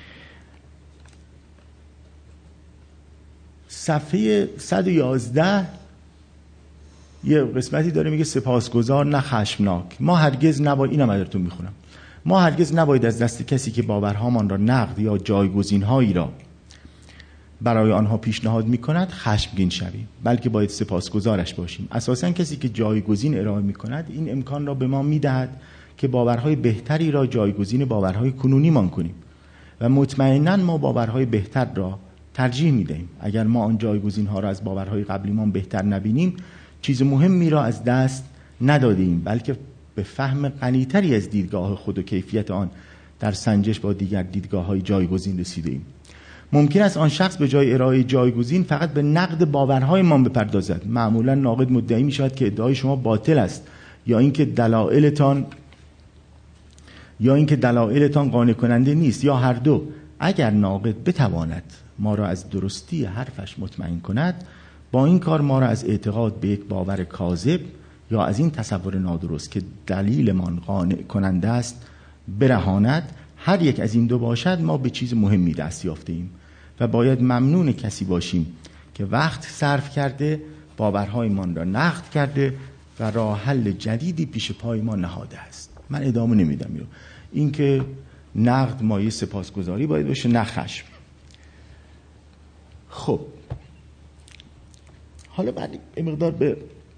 صفحه صد و یازده یه قسمتی داره میگه سپاسگزار نه خشمناک. ما هرگز نباید، اینم ازتون میخونم، ما هرگز نباید از دست کسی که باورهامان را نقد یا جایگزین‌هایی را برای آنها پیشنهاد می‌کند خشمگین شویم، بلکه باید سپاسگزارش باشیم. اساساً کسی که جایگزین ارائه می‌کند این امکان را به ما می‌دهد که باورهای بهتری را جایگزین باورهای کنونیمان کنیم و مطمئناً ما باورهای بهتر را ترجیح می‌دهیم. اگر ما آن جایگزین‌ها را از باورهای قبلیمان بهتر نبینیم، چیز مهمی را از دست ندادیم، بلکه به فهم غنی‌تری از دیدگاه خود و کیفیت آن در سنجش با دیگر دیدگاه‌های جایگزین رسیدیم. ممکن است آن شخص به جای ارائه جایگزین فقط به نقد باورهای ما بپردازد. معمولا ناقد مدعی می شود که ادعای شما باطل است یا اینکه دلایلتان یا اینکه دلایلتان قانع کننده نیست یا هر دو. اگر ناقد بتواند ما را از درستی حرفش مطمئن کند، با این کار ما را از اعتقاد به یک باور کاذب یا از این تصور نادرست که دلیلمان قانع کننده است برهاند. هر یک از این دو باشد ما به چیز مهمی دست یافتیم و باید ممنون کسی باشیم که وقت صرف کرده، باورهایمان را نقد کرده و راه حل جدیدی پیش پای ما نهاده است. من ادامه نمیدم. این که نقد مایه سپاسگزاری باید باشه، نه خشم. خب حالا بعد این مقدار به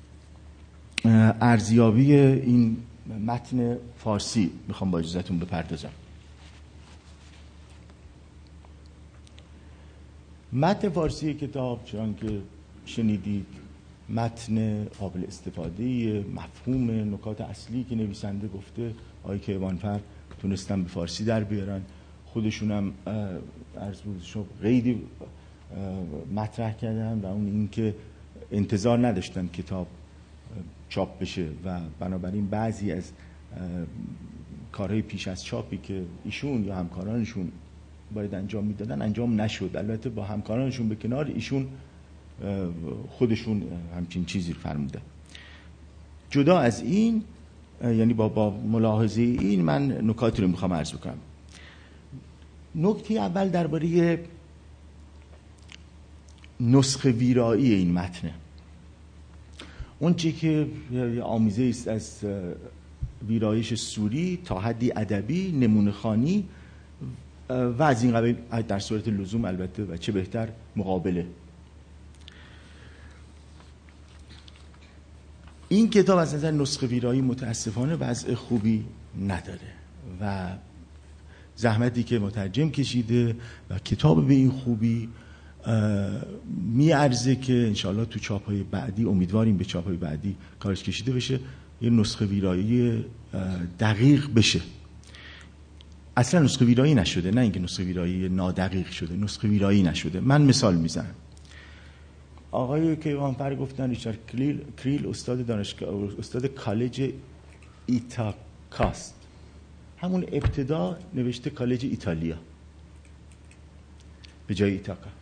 ارزیابی این متن فارسی میخوام با اجازهتون بپردازم. متن فارسی کتاب چون که شنیدید متن قابل استفاده، مفهوم، نکات اصلی که نویسنده گفته آقای کیوانفر تونستن به فارسی در بیارن. خودشونم عرض بود شما قیدی مطرح کردن و اون این که انتظار نداشتن کتاب چاپ بشه و بنابراین بعضی از کارهای پیش از چاپی که ایشون یا همکارانشون باید انجام میدادن انجام نشد. البته با همکارانشون به کنار، ایشون خودشون همچین چیزی فرمودن. جدا از این، یعنی با, با ملاحظه این، من نکاتی رو میخوام عرض بکنم. نکته اول درباره نسخه ویرایی این متنه. اون چی که آمیزه است از ویرایش سوری تا حدی ادبی، نمونه خوانی و از این قبیل، در صورت لزوم البته و چه بهتر مقابله. این کتاب از نظر نسخه ویرایی متاسفانه وضع خوبی نداره و زحمتی که مترجم کشیده و کتاب به این خوبی میارزه که انشاءالله تو چاپ‌های بعدی، امیدواریم به چاپ‌های بعدی کارش کشیده بشه، یه نسخه ویرایی دقیق بشه. اصلا نسخه ویرایی نشده، نه اینکه نسخه ویرایی نادقیق شده، نسخه ویرایی نشده. من مثال میزنم. آقای کیوانفر گفتن ریچارد کریل, کریل استاد دانشگاه، استاد کالج ایتاکاست، همون ابتدا نوشته کالج ایتالیا به جای ایتاکا.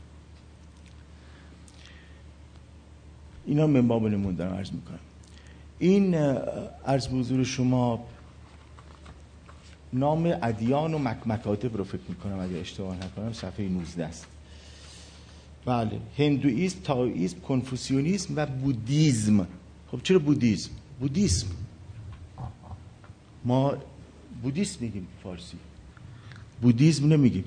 اینا من باب نمون دارم عرض میکنم. این عرض به حضور شما نام ادیان و مکاتب رو فکر میکنم اگه اشتباه نکنم صفحه نوزده است. بله، هندویسم، تائویسم، کنفوسیونیسم و بودیسم. خب چرا بودیسم؟ بودیسم ما بودیسم میگیم فارسی، بودیسم نمیگیم.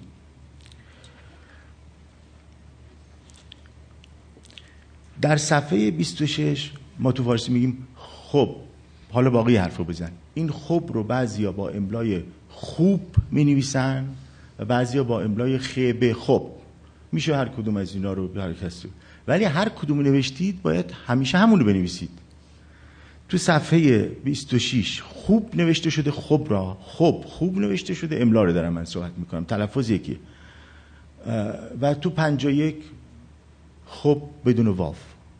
در صفحه بیست و شش ما تو فارسی میگیم خب. حالا باقی حرفو بزن. این خب رو بعضیا با املای خوب مینویسن و بعضیا با املای خب. خب میشه هر کدوم از اینا رو هر کسی، ولی هر کدوم نوشتید باید همیشه همون رو بنویسید. تو صفحه بیست و شش خوب نوشته شده، خب را خب خوب نوشته شده، املا رو دارم من صحبت میکنم، تلفظ یکی. و تو پنجاه و یک خب بدون واو.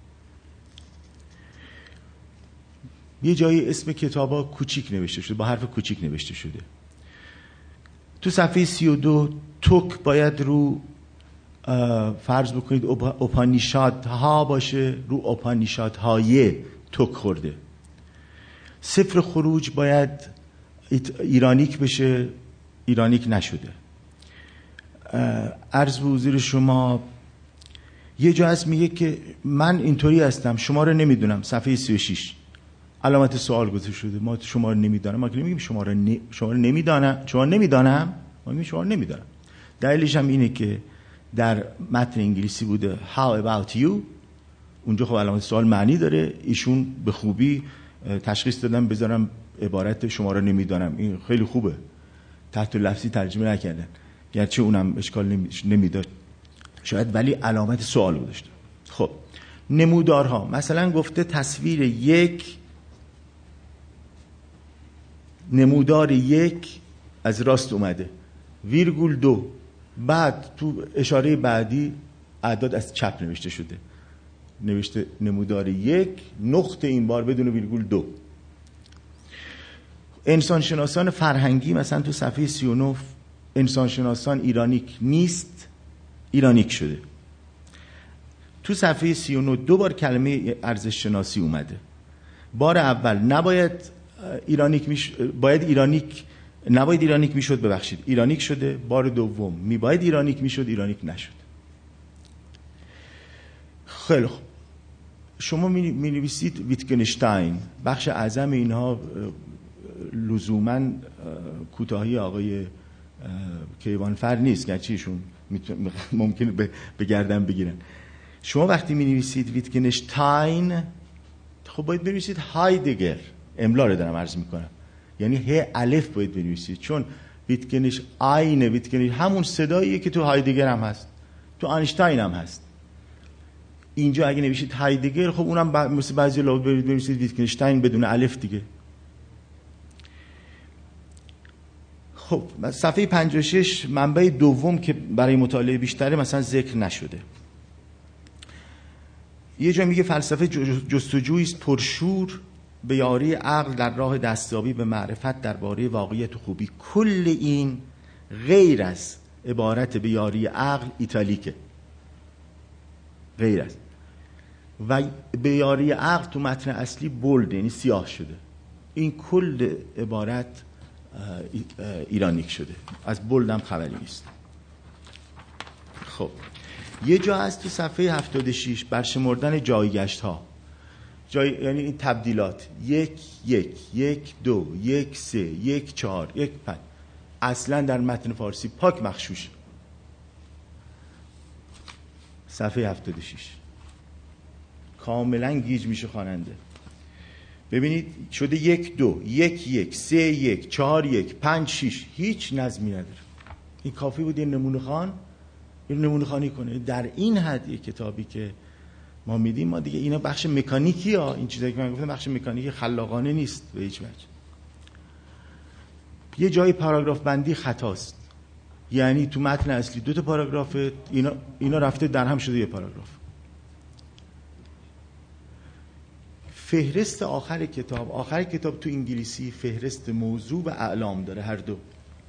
یه جایی اسم کتابا کوچیک نوشته شده، با حرف کوچیک نوشته شده. تو صفحه سی و دو توک باید رو فرض بکنید اوپانیشاد ها باشه، رو اوپانیشاد های توک خورده. صفر خروج باید ایرانیک بشه، ایرانیک نشده. عرض به حضور شما یه جا هست میگه که من اینطوری هستم شما رو نمیدونم، صفحه سی و شش علامت سوال گذاشته شده، ما شما رو نمیدانم. ما که نمیگیم شما رو ن... شما رو نمیدانم، شما نمیدانم، ما میگیم شما رو نمیدانم. دلیلش هم اینه که در متن انگلیسی بوده how about you، اونجا خب علامت سوال معنی داره، ایشون به خوبی تشخیص دادن بذارم عبارت شما رو نمیدانم. این خیلی خوبه، تحت لفظی ترجمه نکردن، گرچه اونم اشکال نمیداد شاید، ولی علامت سوال گذاشته. خب نمودارها مثلا گفته تصویر یک، نمودار یک از راست اومده، ویرگول دو، بعد تو اشاره بعدی اعداد از چپ نوشته شده، نوشته نمودار یک نقطه این بار بدون ویرگول دو. انسانشناسان فرهنگی مثلا تو صفحه سی و نه انسانشناسان ایرانیک نیست، ایرانیک شده. تو صفحه سی و نه دو بار کلمه ارزش شناسی اومده. بار اول نباید ایرانیک میش... باید ایرانیک نباید ایرانیک میشد، ببخشید ایرانیک شده. بار دوم می باید ایرانیک میشد، ایرانیک نشد. خیلی خوب، شما می نویسید ویتگنشتاین، بخش اعظم اینها لزوما کوتاهی آقای کیوانفر نیست، گرچه ایشون ممکنه به گردن بگیرن. شما وقتی می نویسید ویتگنشتاین، خب باید بنویسید هایدگر. املا رو دارم عرض میکنم، یعنی ه الف باید بنویسید، چون ویتگنش آینه، ویتگنش همون صداییه که تو هایدگر هم هست، تو آینشتاین هم هست. اینجا اگه نویسید هایدگر، خب اونم ب... مثل بعضی لغات بنویسید ویتگنشتاین بدون الف دیگه. خب صفحه پنجاه و شش منبع دوم که برای مطالعه بیشتره مثلا ذکر نشده. یه جا میگه فلسفه جستجویی است پرشور به یاری عقل در راه دستیابی به معرفت درباره واقعیت و خوبی. کل این غیر از عبارت به یاری عقل ایتالیکه، غیر از و به یاری عقل تو متن اصلی بولد، یعنی سیاه شده. این کل عبارت ایرانیک شده، از بولدم خبری نیست. خب یه جا هست تو صفحه هفتاد و شش برشمردن جایگشت ها جای یعنی این تبدیلات یک یک یک دو یک سه یک چهار یک پنج اصلا در متن فارسی پاک مغشوش. صفحه هفتاد و شش کاملا گیج میشه خواننده. ببینید شده یک دو یک یک سه یک چهار یک پنج شش، هیچ نظمی نداره. این کافی بود یه نمونه خوان یه نمونه خوانی کنه. در این حد یک کتابی که ما میدیم، ما دیگه اینا بخش مکانیکی ها، این چیزایی که من گفتم بخش مکانیکی خلاقانه نیست به هیچ وجه. یه جای پاراگراف بندی خطاست، یعنی تو متن اصلی دو تا پاراگراف، اینا اینا رفته در هم شده یه پاراگراف. فهرست آخر کتاب، آخر کتاب تو انگلیسی فهرست موضوع و اعلام داره هر دو.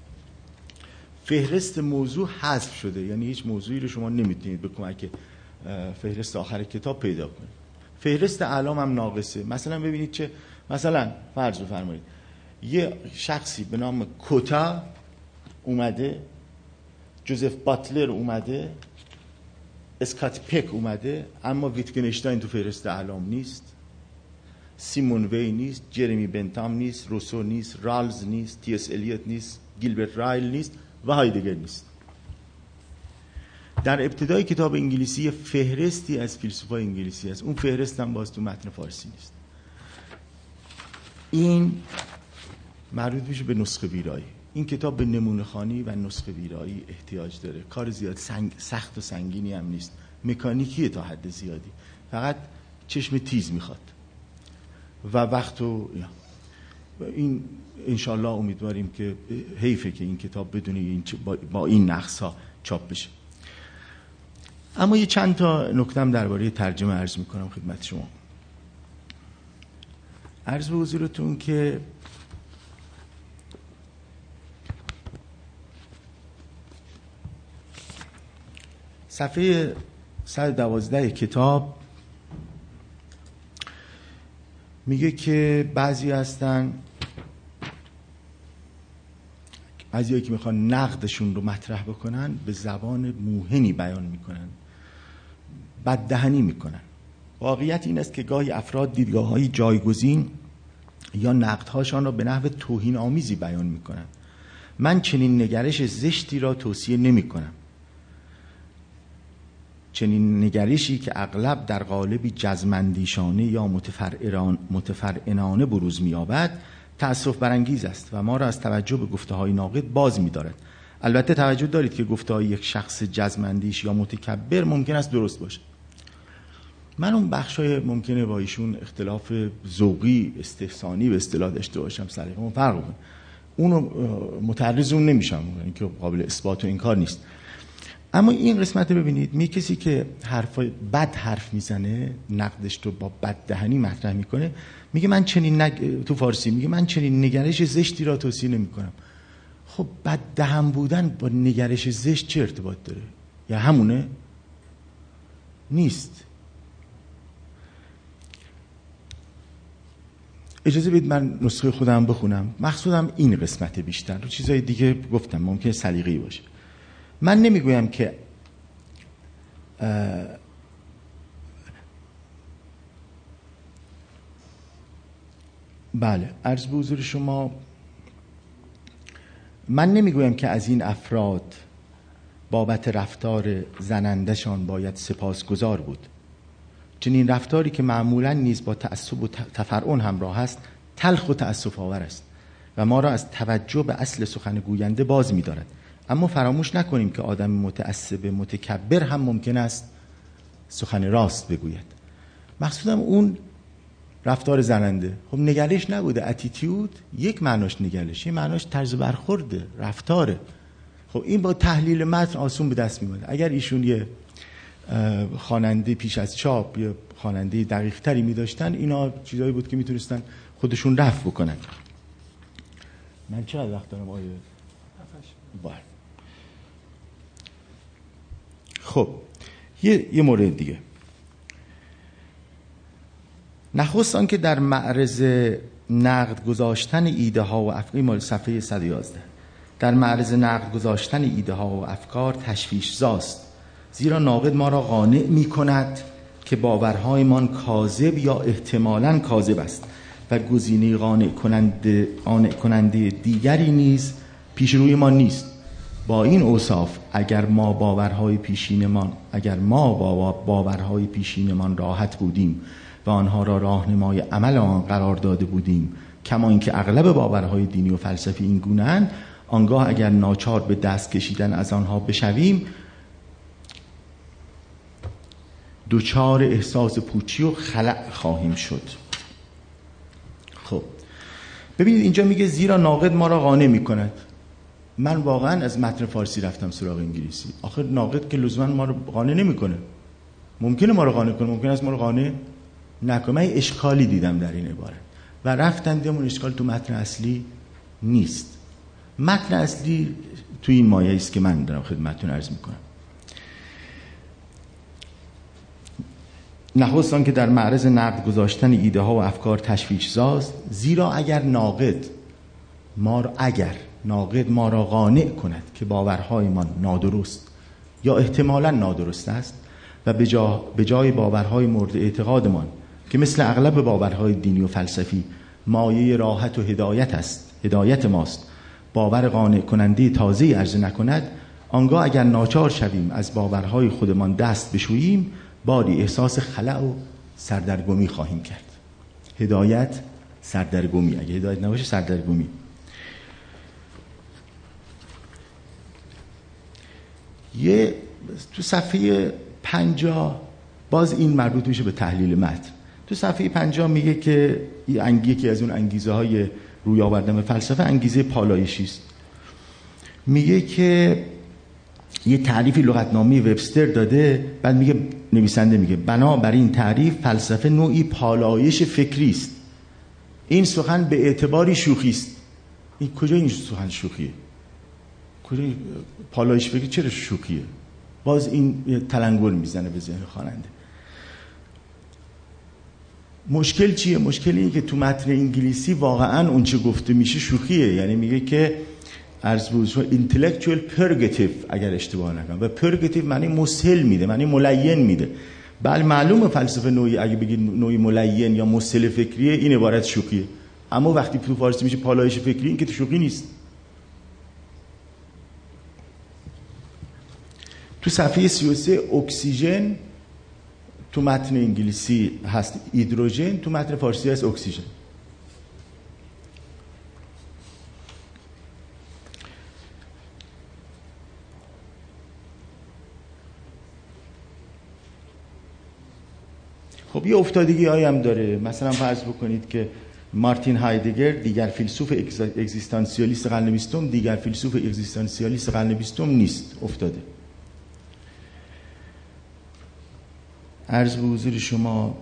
فهرست موضوع حذف شده، یعنی هیچ موضوعی رو شما نمیتونید به کمک فهرست آخر کتاب پیدا کنید. فهرست اعلام هم ناقصه. مثلا ببینید چه، مثلا فرض بفرمایید یه شخصی به نام کوتا اومده، جوزف باتلر اومده، اسکات پک اومده، اما ویتگنشتاین تو فهرست اعلام نیست، سیمون وی نیست، جرمی بنتام نیست، روسو نیست، رالز نیست، تی اس الیوت نیست، گیلبرت رایل نیست و هایدگر نیست. در ابتدای کتاب انگلیسی فهرستی از فیلسوفای انگلیسی است، اون فهرست هم باز تو متن فارسی نیست. این مربوط میشه به نسخه ویرایی. این کتاب به نمونه خوانی و نسخه ویرایی احتیاج داره. کار زیاد سنگ، سخت و سنگینی هم نیست، مکانیکیه تا حد زیادی، فقط چشم تیز میخواد و وقت و این انشالله امیدواریم که حیفه که این کتاب بدون این با این نقص ها چاپ بشه. اما یه چند تا نکتم درباره ترجمه عرض میکنم خدمت شما. عرض به حضورتون که صفحه صد و دوازده کتاب میگه که بعضی هستن، بعضیایی که میخوان نقدشون رو مطرح بکنن به زبان موهنی بیان میکنن، بددهنی میکنن. واقعیت این است که گاهی افراد دیدگاه‌های جایگزین یا نقدهاشان را به نحو توهین آمیزی بیان میکنن. من چنین نگرش زشتی را توصیه نمیکنم. چنین نگرشی که اغلب در قالبی جزمندیشانه یا متفرعنانه بروز می‌یابد تأسف برانگیز است و ما را از توجه به گفته‌های ناقد باز می‌دارد. البته توجه دارید که گفته‌های یک شخص جزمندیش یا متکبر ممکن است درست باشه. من اون بخشای ممکنه با ایشون اختلاف ذوقی استحسانی به اصطلاح داشته باشم، سلیقه‌مون فرق کنه، اونو متعرض اون نمیشم، یعنی که قابل اثبات و انکار نیست. اما این قسمت رو ببینید، می کسی که حرف بد حرف میزنه، نقدش رو با بددهنی مطرح میکنه، میگه من چنین نگ... تو فارسی میگه من چنین نگرش زشتی را توصیه نمیکنم. خب بددهن بودن با نگرش زشت چه ارتباط داره؟ یا همونه؟ نیست. اجازه بدید من نسخه خودم بخونم، مقصودم این قسمت بیشتر، رو چیزای دیگه گفتم ممکنه سلیقه‌ای باشه. من نمیگویم که بله عرض به حضور شما، من نمیگویم که از این افراد بابت رفتار زنندشان باید سپاسگزار بود. چنین رفتاری که معمولاً نیز با تعصب و تفرعن همراه است تلخ و تأسف آور است و ما را از توجه به اصل سخن گوینده باز می‌دارد. اما فراموش نکنیم که آدم متعصب متکبر هم ممکن است سخن راست بگوید. مقصودم اون رفتار زننده. خب نگرش نبوده، اتیتیود یک معناش نگرش، یه معناش طرز برخورده، رفتاره. خب این با تحلیل متن آسون به دست میاد. اگر ایشون یه خواننده پیش از چاپ یا خواننده دقیق تری می داشتن، اینا چیزایی بود که میتونستن خودشون رفع بکنن. من چقدر وقت دارم آیه؟ باید. خب یه, یه مورد دیگه، نخست آن که در معرض نقد گذاشتن ایده ها و افکار، مال صفحه صد و یازده، در معرض نقد گذاشتن ایده ها و افکار تشویش زاست، زیرا ناقد ما را قانع می کند که باورهایمان کاذب یا احتمالاً کاذب است و گزینه قانع کننده قانع کننده دیگری نیز پیش روی ما نیست. با این اوصاف اگر ما باورهای پیشینمان اگر ما با باورهای پیشینمان راحت بودیم و آنها را راهنمای عمل آن قرار داده بودیم، کما اینکه اغلب باورهای دینی و فلسفی این گونه‌اند، آنگاه اگر ناچار به دست کشیدن از آنها بشویم دوچار احساس پوچی و خلأ خواهیم شد. خب ببینید اینجا میگه زیرا ناقد ما را قانع میکند. من واقعا از متن فارسی رفتم سراغ انگلیسی. آخر ناقد که لزوما ما رو قانع نمیکنه. ممکنه ما رو قانع کنه، ممکنه از ما رو قانع نکنه. من اشکالی دیدم در این عبارت و رفتم دیدم اون اشکال تو متن اصلی نیست. متن اصلی تو این مایه است که من دارم خدمتتون عرض میکنم. نخست آن که در معرض نقد گذاشتن ایده ها و افکار تشویش زاست، زیرا اگر ناقد ما را اگر ناقد ما را قانع کند که باورهایمان نادرست یا احتمالاً نادرست است و به جا به جای باورهای مورد اعتقادمان که مثل اغلب باورهای دینی و فلسفی مایه راحت و هدایت است هدایت ماست باور قانع کننده تازه‌ای عرضه نکند، آنگاه اگر ناچار شویم از باورهای خودمان دست بشوییم باری احساس خلأ و سردرگمی خواهیم کرد. هدایت سردرگمی، اگه هدایت نباشه سردرگمی. یه تو صفحه پنجاه باز این مربوط میشه به تحلیل متن. تو صفحه پنجاه میگه که این انگیزه که از اون انگیزه های روی آوردن به فلسفه انگیزه پالایشی است. میگه که یه تعریفی لغتنامه وبستر داده، بعد میگه نویسنده میگه بنابراین تعریف فلسفه نوعی پالایش فکری است. این سخن به اعتباری شوخی است. این کجا این سخن شوخیه؟ کجا پالایش فکری چرا شوخیه؟ باز این تلنگر میزنه به ذهن خواننده. مشکل چیه؟ مشکل اینه که تو متن انگلیسی واقعا اون چه گفته میشه شوخیه. یعنی میگه که عرض بزرگ intellectual purgative اگر اشتباه نکنم، و purgative معنی مسهل میده، معنی ملین میده. بله معلومه فلسفه نوعی اگه بگید نوعی ملین یا مسهل فکریه این عبارت شوخیه، اما وقتی تو فارسی میشه پالایش فکری این که تو شوخی نیست. تو صفحه سی و سه اکسیژن تو متن انگلیسی هست هیدروژن، تو متن فارسی هست اکسیژن. خب یه افتادگی هایی هم داره. مثلا فرض بکنید که مارتین هایدگر دیگر فیلسوف اگزیستانسیالیست قرن بیستم دیگر فیلسوف اگزیستانسیالیست قرن بیستم نیست، افتاده. عرض به حضور شما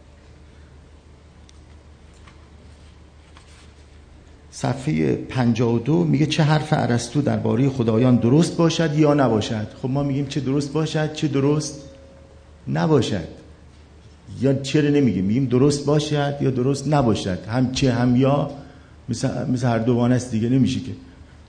صفحه پنجاه و دو میگه چه حرف ارسطو درباره خدایان درست باشد یا نباشد. خب ما میگیم چه درست باشد چه درست نباشد. یا چرا نمیگیم؟ میگیم درست باشد یا درست نباشد. هم چه هم یا، مثل, مثل هر دوانه است دیگه، نمیشه که.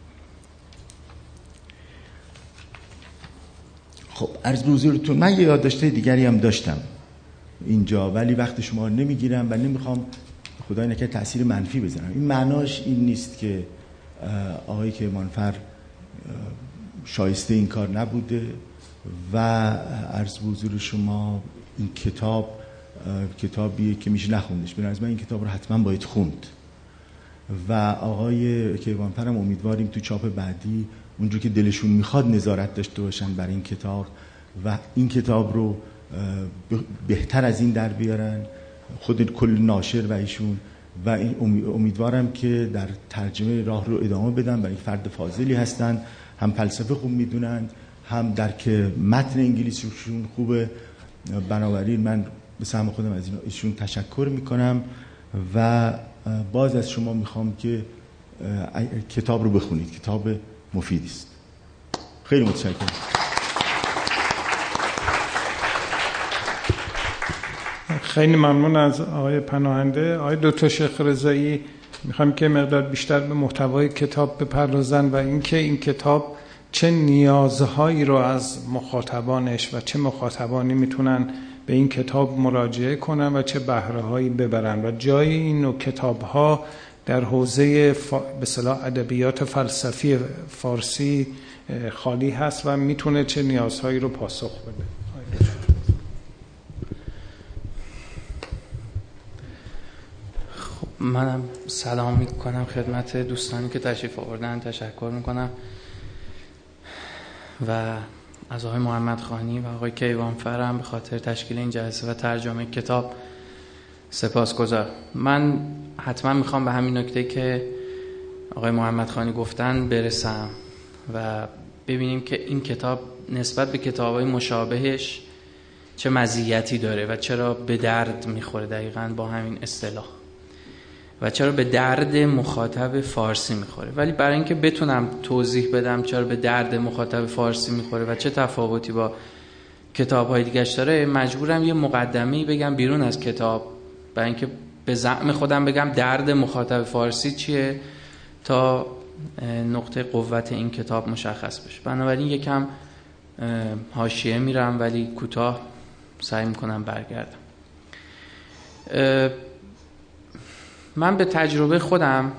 خب عرض به حضورتون من یه یادداشت دیگری هم داشتم اینجا، ولی وقت شما رو نمیگیرم و نمیخوام خدای نکنه تأثیر منفی بزنم. این معناش این نیست که آقای کیوانفر شایسته این کار نبوده و عرض به حضور شما این کتاب کتابیه که میشه نخوندش. به نظر من این کتاب رو حتما باید خوند و آقای کیوانفر هم امیدواریم تو چاپ بعدی اونجور که دلشون میخواد نظارت داشته باشن بر این کتاب و این کتاب رو بهتر از این در بیارن، خود کل ناشر و ایشون، و امیدوارم که در ترجمه راه رو ادامه بدن. برای فرد فاضلی هستن، هم فلسفه خوب میدونن، هم درک متن انگلیسیشون خوبه. بنابراین من به سهم خودم از ایشون تشکر میکنم و باز از شما میخوام که کتاب رو بخونید. کتاب مفیدی است. خیلی متشکرم. خیلی ممنون از آقای پناهنده. آقای دکتر شیخ رضایی میخوام که مقدار بیشتر به محتوای کتاب بپردازن و اینکه این کتاب چه نیازهایی رو از مخاطبانش و چه مخاطبانی میتونن به این کتاب مراجعه کنن و چه بهره‌هایی ببرن و جای این نوع کتاب‌ها در حوزه ف... به اصطلاح ادبیات فلسفی فارسی خالی هست و میتونه چه نیازهایی رو پاسخ بده. خب منم سلام میکنم خدمت دوستانی که تشریف آوردن، تشکر میکنم و از آقای محمد خانی و آقای کیوانفرم به خاطر تشکیل این جلسه و ترجمه کتاب سپاسگزار. من حتما میخوام به همین نکته که آقای محمد خانی گفتن برسم و ببینیم که این کتاب نسبت به کتاب‌های مشابهش چه مزیتی داره و چرا به درد میخوره دقیقاً با همین اصطلاح و چرا به درد مخاطب فارسی میخوره. ولی برای اینکه بتونم توضیح بدم چرا به درد مخاطب فارسی میخوره و چه تفاوتی با کتاب‌های دیگه‌اش داره، مجبورم یه مقدمه‌ای بگم بیرون از کتاب، برای اینکه به زعم خودم بگم درد مخاطب فارسی چیه تا نقطه قوت این کتاب مشخص بشه. بنابراین یکم حاشیه میرم ولی کوتاه سعی میکنم برگردم. من به تجربه خودم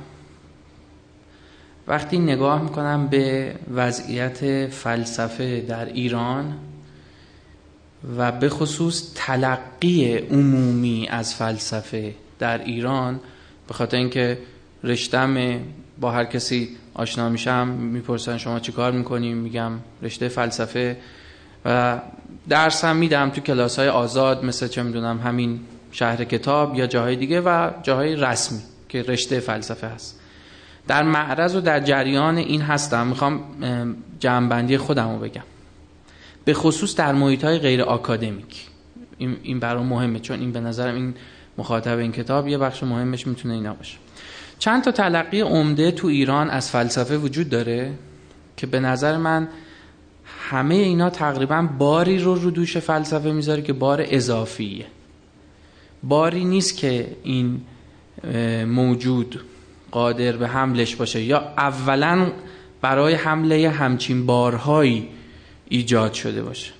وقتی نگاه میکنم به وضعیت فلسفه در ایران و به خصوص تلقی عمومی از فلسفه در ایران، به خاطر اینکه رشتم با هر کسی آشنا میشم میپرسن شما چی کار میکنیم، میگم رشته فلسفه و درسم میدم تو کلاس‌های آزاد مثل چه میدونم همین شهر کتاب یا جاهای دیگه و جاهای رسمی که رشته فلسفه هست. در معرض و در جریان این هستم. میخوام جمع‌بندی خودم رو بگم به خصوص در محیط‌های غیر آکادمیک. این این برام مهمه چون این به نظرم این مخاطب این کتاب یه بخش مهمش میتونه اینا باشه. چند تا تلقی عمده تو ایران از فلسفه وجود داره که به نظر من همه اینا تقریبا باری رو رو دوش فلسفه میذاره که بار اضافیه، باری نیست که این موجود قادر به حملش باشه یا اولا برای حمله همچین بارهایی ایجاد شده باشه.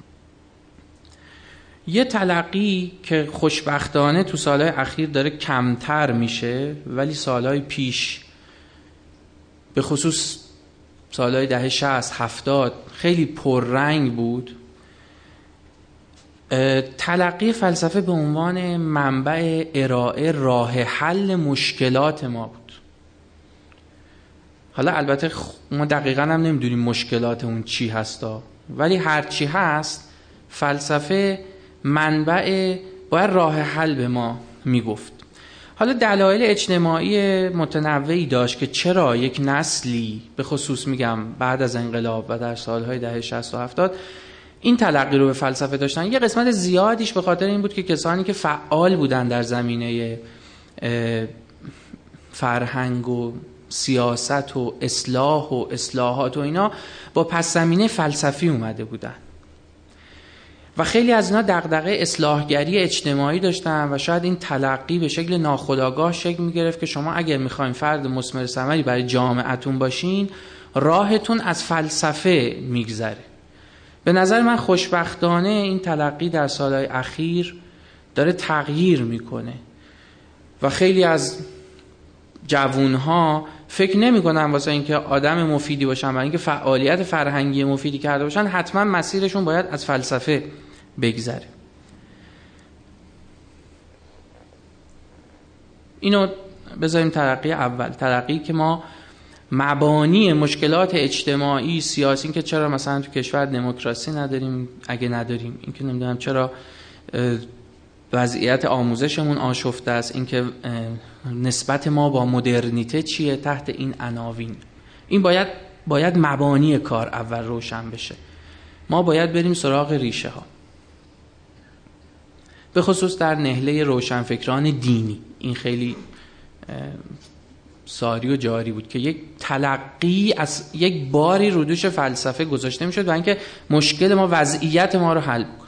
یه تلقی که خوشبختانه تو سالهای اخیر داره کمتر میشه ولی سالهای پیش به خصوص سالهای دهه شصت هفتاد خیلی پررنگ بود. تلقی فلسفه به عنوان منبع ارائه راه حل مشکلات ما بود. حالا البته ما دقیقاً هم نمیدونیم مشکلات اون چی هستا، ولی هر چی هست فلسفه منبع باید راه حل به ما میگفت. حالا دلایل اجتماعی متنوعی داشت که چرا یک نسلی به خصوص میگم بعد از انقلاب و در سالهای دهه شصت و هفتاد این تلقی رو به فلسفه داشتن. یه قسمت زیادیش به خاطر این بود که کسانی که فعال بودن در زمینه فرهنگ و سیاست و اصلاح و اصلاحات و اینا با پس زمینه فلسفی اومده بودن و خیلی از اینا دغدغه اصلاحگری اجتماعی داشتن و شاید این تلقی به شکل ناخودآگاه شکل میگرفت که شما اگر میخواین فرد مثمر ثمری برای جامعهتون باشین راهتون از فلسفه میگذره. به نظر من خوشبختانه این تلقی در سالهای اخیر داره تغییر میکنه و خیلی از جوانها فکر نمی‌کنن واسه اینکه آدم مفیدی باشن و اینکه فعالیت فرهنگی مفیدی کرده باشن حتما مسیرشون باید از فلسفه بگذره. اینو بذاریم تلقی اول، تلقی که ما مبانی مشکلات اجتماعی سیاسی، که چرا مثلا تو کشور دموکراسی نداریم، اگه نداریم اینکه نمیدونم چرا وضعیت آموزشمون آشفته است، اینکه نسبت ما با مدرنیته چیه تحت این عناوین. این باید باید مبانی کار اول روشن بشه. ما باید بریم سراغ ریشه ها، به خصوص در نهله روشنفکران دینی. این خیلی ساری و جاری بود که یک تلقی از یک باری رو دوش فلسفه گذاشته میشد و اینکه مشکل ما، وضعیت ما رو حل بکن.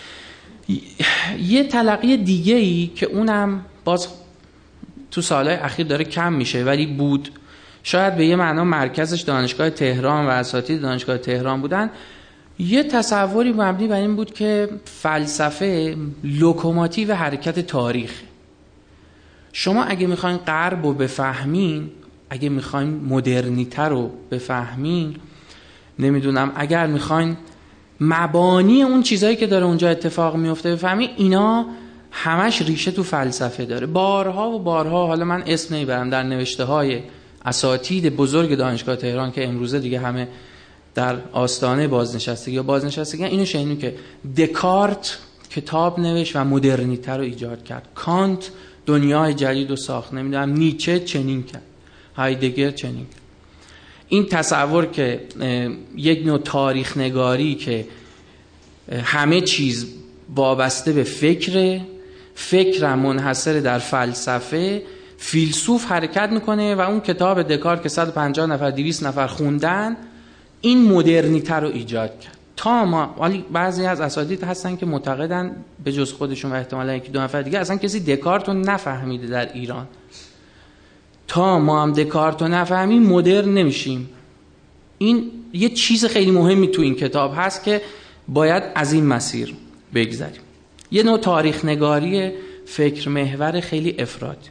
یه تلقی دیگه ای که اونم باز تو سالهای اخیر داره کم میشه ولی بود، شاید به یه معنا مرکزش دانشگاه تهران و اساتید دانشگاه تهران بودن، یه تصوری مبنی بر این بود که فلسفه لوکوموتیو حرکت تاریخ. شما اگه میخواین غرب رو بفهمین، اگه میخواین مدرنیته رو بفهمین، نمیدونم اگر میخواین مبانی اون چیزایی که داره اونجا اتفاق میفته بفهمین، اینا همش ریشه تو فلسفه داره. بارها و بارها، حالا من اسم نمیبرم، در نوشته های اساتید بزرگ دانشگاه تهران که امروزه دیگه همه در آستانه بازنشستگی یا بازنشستگی، اینو شنیدیم که دکارت کتاب نوشت و مدرنیته رو ایجاد کرد، کانت دنیای جدید رو ساخت، نمیدونم نیچه چنین کرد، هایدگر چنین کرد. این تصور که یک نوع تاریخ نگاری که همه چیز وابسته به فکر، فکر منحصر در فلسفه، فیلسوف حرکت میکنه و اون کتاب دکارت که صد و پنجاه نفر دویست نفر خوندن، این مدرنیته رو ایجاد کرد. تا ما، ولی بعضی از اساتید هستن که معتقدن به جز خودشون و احتمالاً یکی دو نفر دیگه اصلا کسی دکارت رو نفهمیده در ایران. تا ما هم دکارت رو نفهمیم مدرن نمیشیم. این یه چیز خیلی مهمی تو این کتاب هست که باید از این مسیر بگذریم. یه نوع تاریخ نگاری فکر محور خیلی افراطی.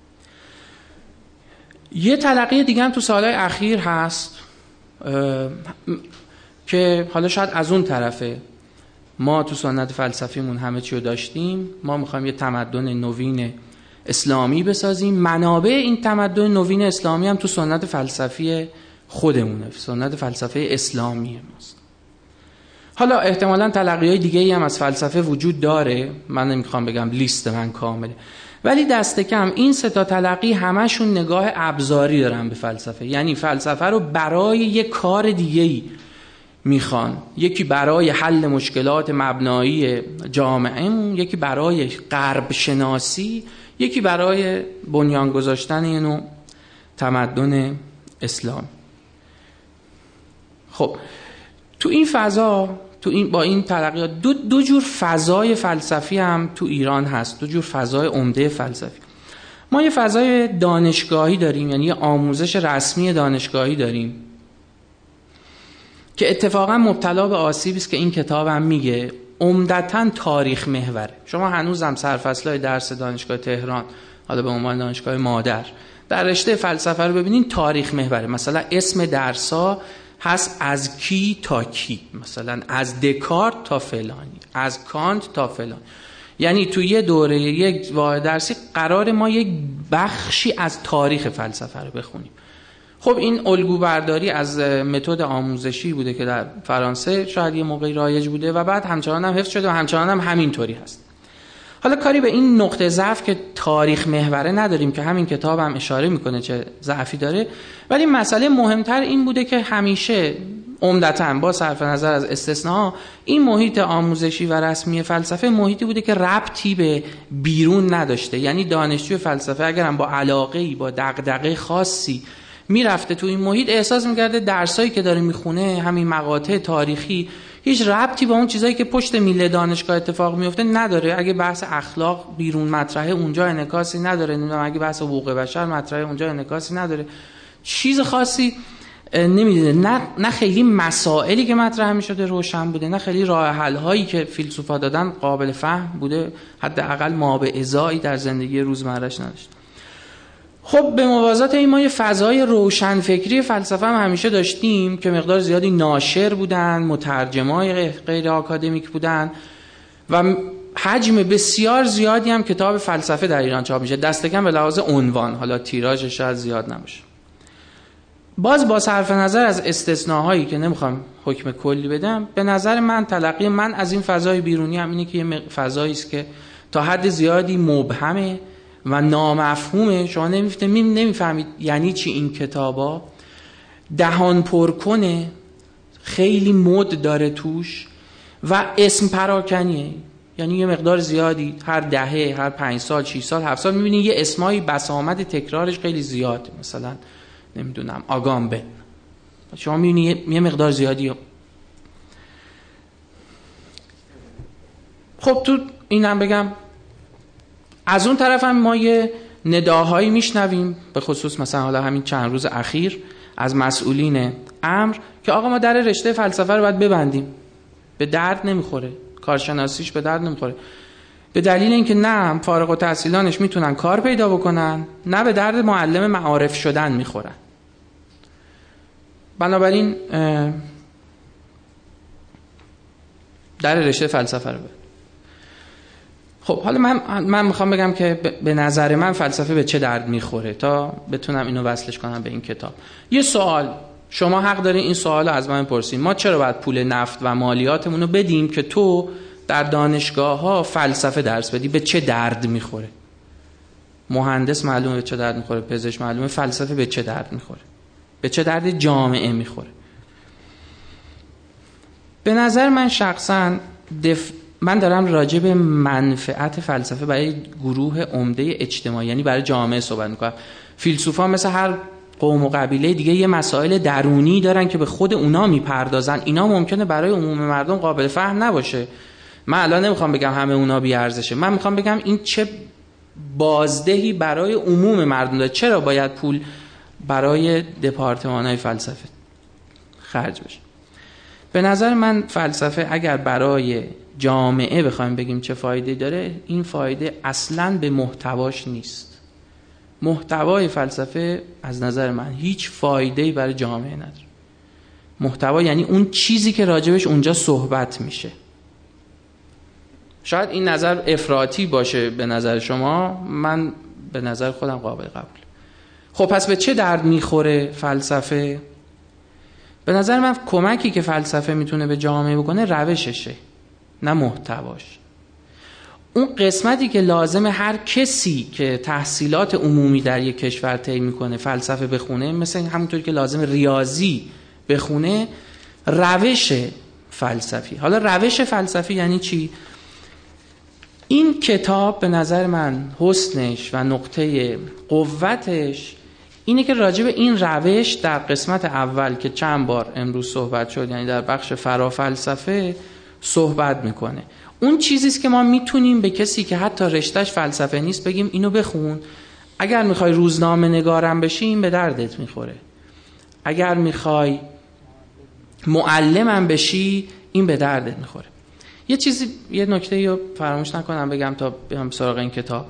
یه تلقی دیگه هم تو سالهای اخیر هست که حالا شاید از اون طرفه. ما تو سنت فلسفیمون همه چی رو داشتیم، ما میخوایم یه تمدن نوین اسلامی بسازیم. منابع این تمدن نوین اسلامی هم تو سنت فلسفی خودمونه، سنت فلسفه اسلامی ماست. حالا احتمالاً تلقی‌های دیگه‌ای هم از فلسفه وجود داره، من نمیخوام بگم لیست من کامله، ولی دست کم این سه تا تلقی همشون نگاه ابزاری دارن به فلسفه. یعنی فلسفه رو برای یک کار دیگه‌ای میخوان، یکی برای حل مشکلات مبنایی جامعه‌مون، یکی برای غرب شناسی، یکی برای بنیان گذاشتن یه نوع تمدن اسلام. خب تو این فضا، تو این با این تلقیات دو, دو جور فضای فلسفی هم تو ایران هست، دو جور فضای عمده فلسفی. ما یه فضای دانشگاهی داریم، یعنی یه آموزش رسمی دانشگاهی داریم که اتفاقا مبتلا به آسیبی است که این کتاب هم میگه، عمدتاً تاریخ محوره. شما هنوزم سرفصل‌های درس دانشگاه تهران، حالا به عنوان دانشگاه مادر، در رشته فلسفه رو ببینین تاریخ محوره. مثلا اسم درس‌ها هست از کی تا کی، مثلا از دکارت تا فلانی، از کانت تا فلان. یعنی تو یه دوره یک واحد درسی قرار ما یک بخشی از تاریخ فلسفه رو بخونیم. خب این الگو برداری از متد آموزشی بوده که در فرانسه شاید یه موقعی رایج بوده و بعد همچنان هم حفظ شده و همچنان هم همینطوری هست. حالا کاری به این نقطه ضعف که تاریخ محوره نداریم که همین کتاب هم اشاره میکنه چه ضعفی داره، ولی مسئله مهمتر این بوده که همیشه عمدتاً با صرف نظر از استثناء این محیط آموزشی و رسمی فلسفه محیطی بوده که ربطی به بیرون نداشته. یعنی دانشجو فلسفه اگرم با علاقه‌ای، با دغدغه خاصی میرفته تو این محیط، احساس میکرده درسایی که داره میخونه، همین مقاطع تاریخی، هیچ ربطی با اون چیزایی که پشت میله دانشگاه اتفاق میفته نداره. اگه بحث اخلاق بیرون مطرحه اونجا انعکاسی نداره، نمیدونم اگه بحث حقوق بشر مطرحه اونجا انعکاسی نداره، چیز خاصی نمیدونه. نه نه خیلی مسائلی که مطرح میشده روشن بوده، نه خیلی راه حل هایی که فیلسوفا دادن قابل فهم بوده، حداقل ما به ازایی در زندگی روزمرهش نداشت. خب به موازات این ما یه فضای روشنفکری فلسفه هم همیشه داشتیم که مقدار زیادی ناشر بودن، مترجمای غیر آکادمیک بودن و حجم بسیار زیادی هم کتاب فلسفه در ایران چاپ میشه، دست کم به لحاظ عنوان، حالا تیراژش شاید زیاد نباشه. باز با صرف نظر از استثناءهایی که نمیخوام حکم کلی بدم، به نظر من تلقی من از این فضای بیرونی هم اینه که یه فضایی است که تا حد زیادی مبهمه و نامفهومه. شما نمیفهمید یعنی چی این کتابا، دهان پر کنه، خیلی مد داره توش و اسم پراکنیه. یعنی یه مقدار زیادی هر دهه، هر پنج سال، شش سال، هفت سال میبینی یه اسمایی بسامد تکرارش خیلی زیاده. مثلا نمیدونم آگامبن، شما میبینی یه مقدار زیادی. خب تو اینم بگم از اون طرف هم ما یه نداهایی میشنویم، به خصوص مثلا حالا همین چند روز اخیر از مسئولین امر که آقا ما در رشته فلسفه رو باید ببندیم. به درد نمیخوره، کارشناسیش به درد نمیخوره، به دلیل اینکه نه فارغ التحصیلانش میتونن کار پیدا بکنن، نه به درد معلم معارف شدن میخورن. بنابراین در رشته فلسفه رو بر. خب حالا من من میخوام بگم که به نظر من فلسفه به چه درد میخوره تا بتونم اینو وصلش کنم به این کتاب. یه سوال، شما حق دارین این سوالو از من بپرسین، ما چرا باید پول نفت و مالیاتمون رو بدیم که تو در دانشگاه ها فلسفه درس بدی؟ به چه درد میخوره؟ مهندس معلومه به چه درد میخوره، پزشک معلومه، فلسفه به چه درد میخوره؟ به چه درد جامعه میخوره؟ به نظر من شخصا دف... من دارم راجع به منفعت فلسفه برای گروه عمده اجتماعی، یعنی برای جامعه صحبت میکنم. فیلسوفا مثل هر قوم و قبیله دیگه یه مسائل درونی دارن که به خود اونا میپردازن، اینا ممکنه برای عموم مردم قابل فهم نباشه. من الان نمیخوام بگم همه اونا بی ارزشه، من میخوام بگم این چه بازدهی برای عموم مردم داره، چرا باید پول برای دپارتمان‌های فلسفه خرج بشه. به نظر من فلسفه اگر برای جامعه بخوایم بگیم چه فایده داره، این فایده اصلاً به محتواش نیست. محتوای فلسفه از نظر من هیچ فایده‌ای برای جامعه نداره. محتوا یعنی اون چیزی که راجبش اونجا صحبت میشه. شاید این نظر افراطی باشه به نظر شما، من به نظر خودم قابل قبول. خب پس به چه درد میخوره فلسفه؟ به نظر من کمکی که فلسفه میتونه به جامعه بکنه روششه، نه محتواش. اون قسمتی که لازم هر کسی که تحصیلات عمومی در یک کشور طی میکنه فلسفه بخونه، مثل همونطور که لازم ریاضی بخونه، روش فلسفی. حالا روش فلسفی یعنی چی؟ این کتاب به نظر من حسنش و نقطه قوتش اینه که راجع به این روش در قسمت اول که چند بار امروز صحبت شد، یعنی در بخش فرافلسفه صحبت میکنه. اون چیزیست که ما میتونیم به کسی که حتی رشتهش فلسفه نیست بگیم اینو بخون، اگر میخوای روزنامه نگارم بشی این به دردت میخوره، اگر میخوای معلمم بشی این به دردت میخوره. یه چیزی، یه نکته رو فراموش نکنم بگم تا بیام سراغ این کتاب.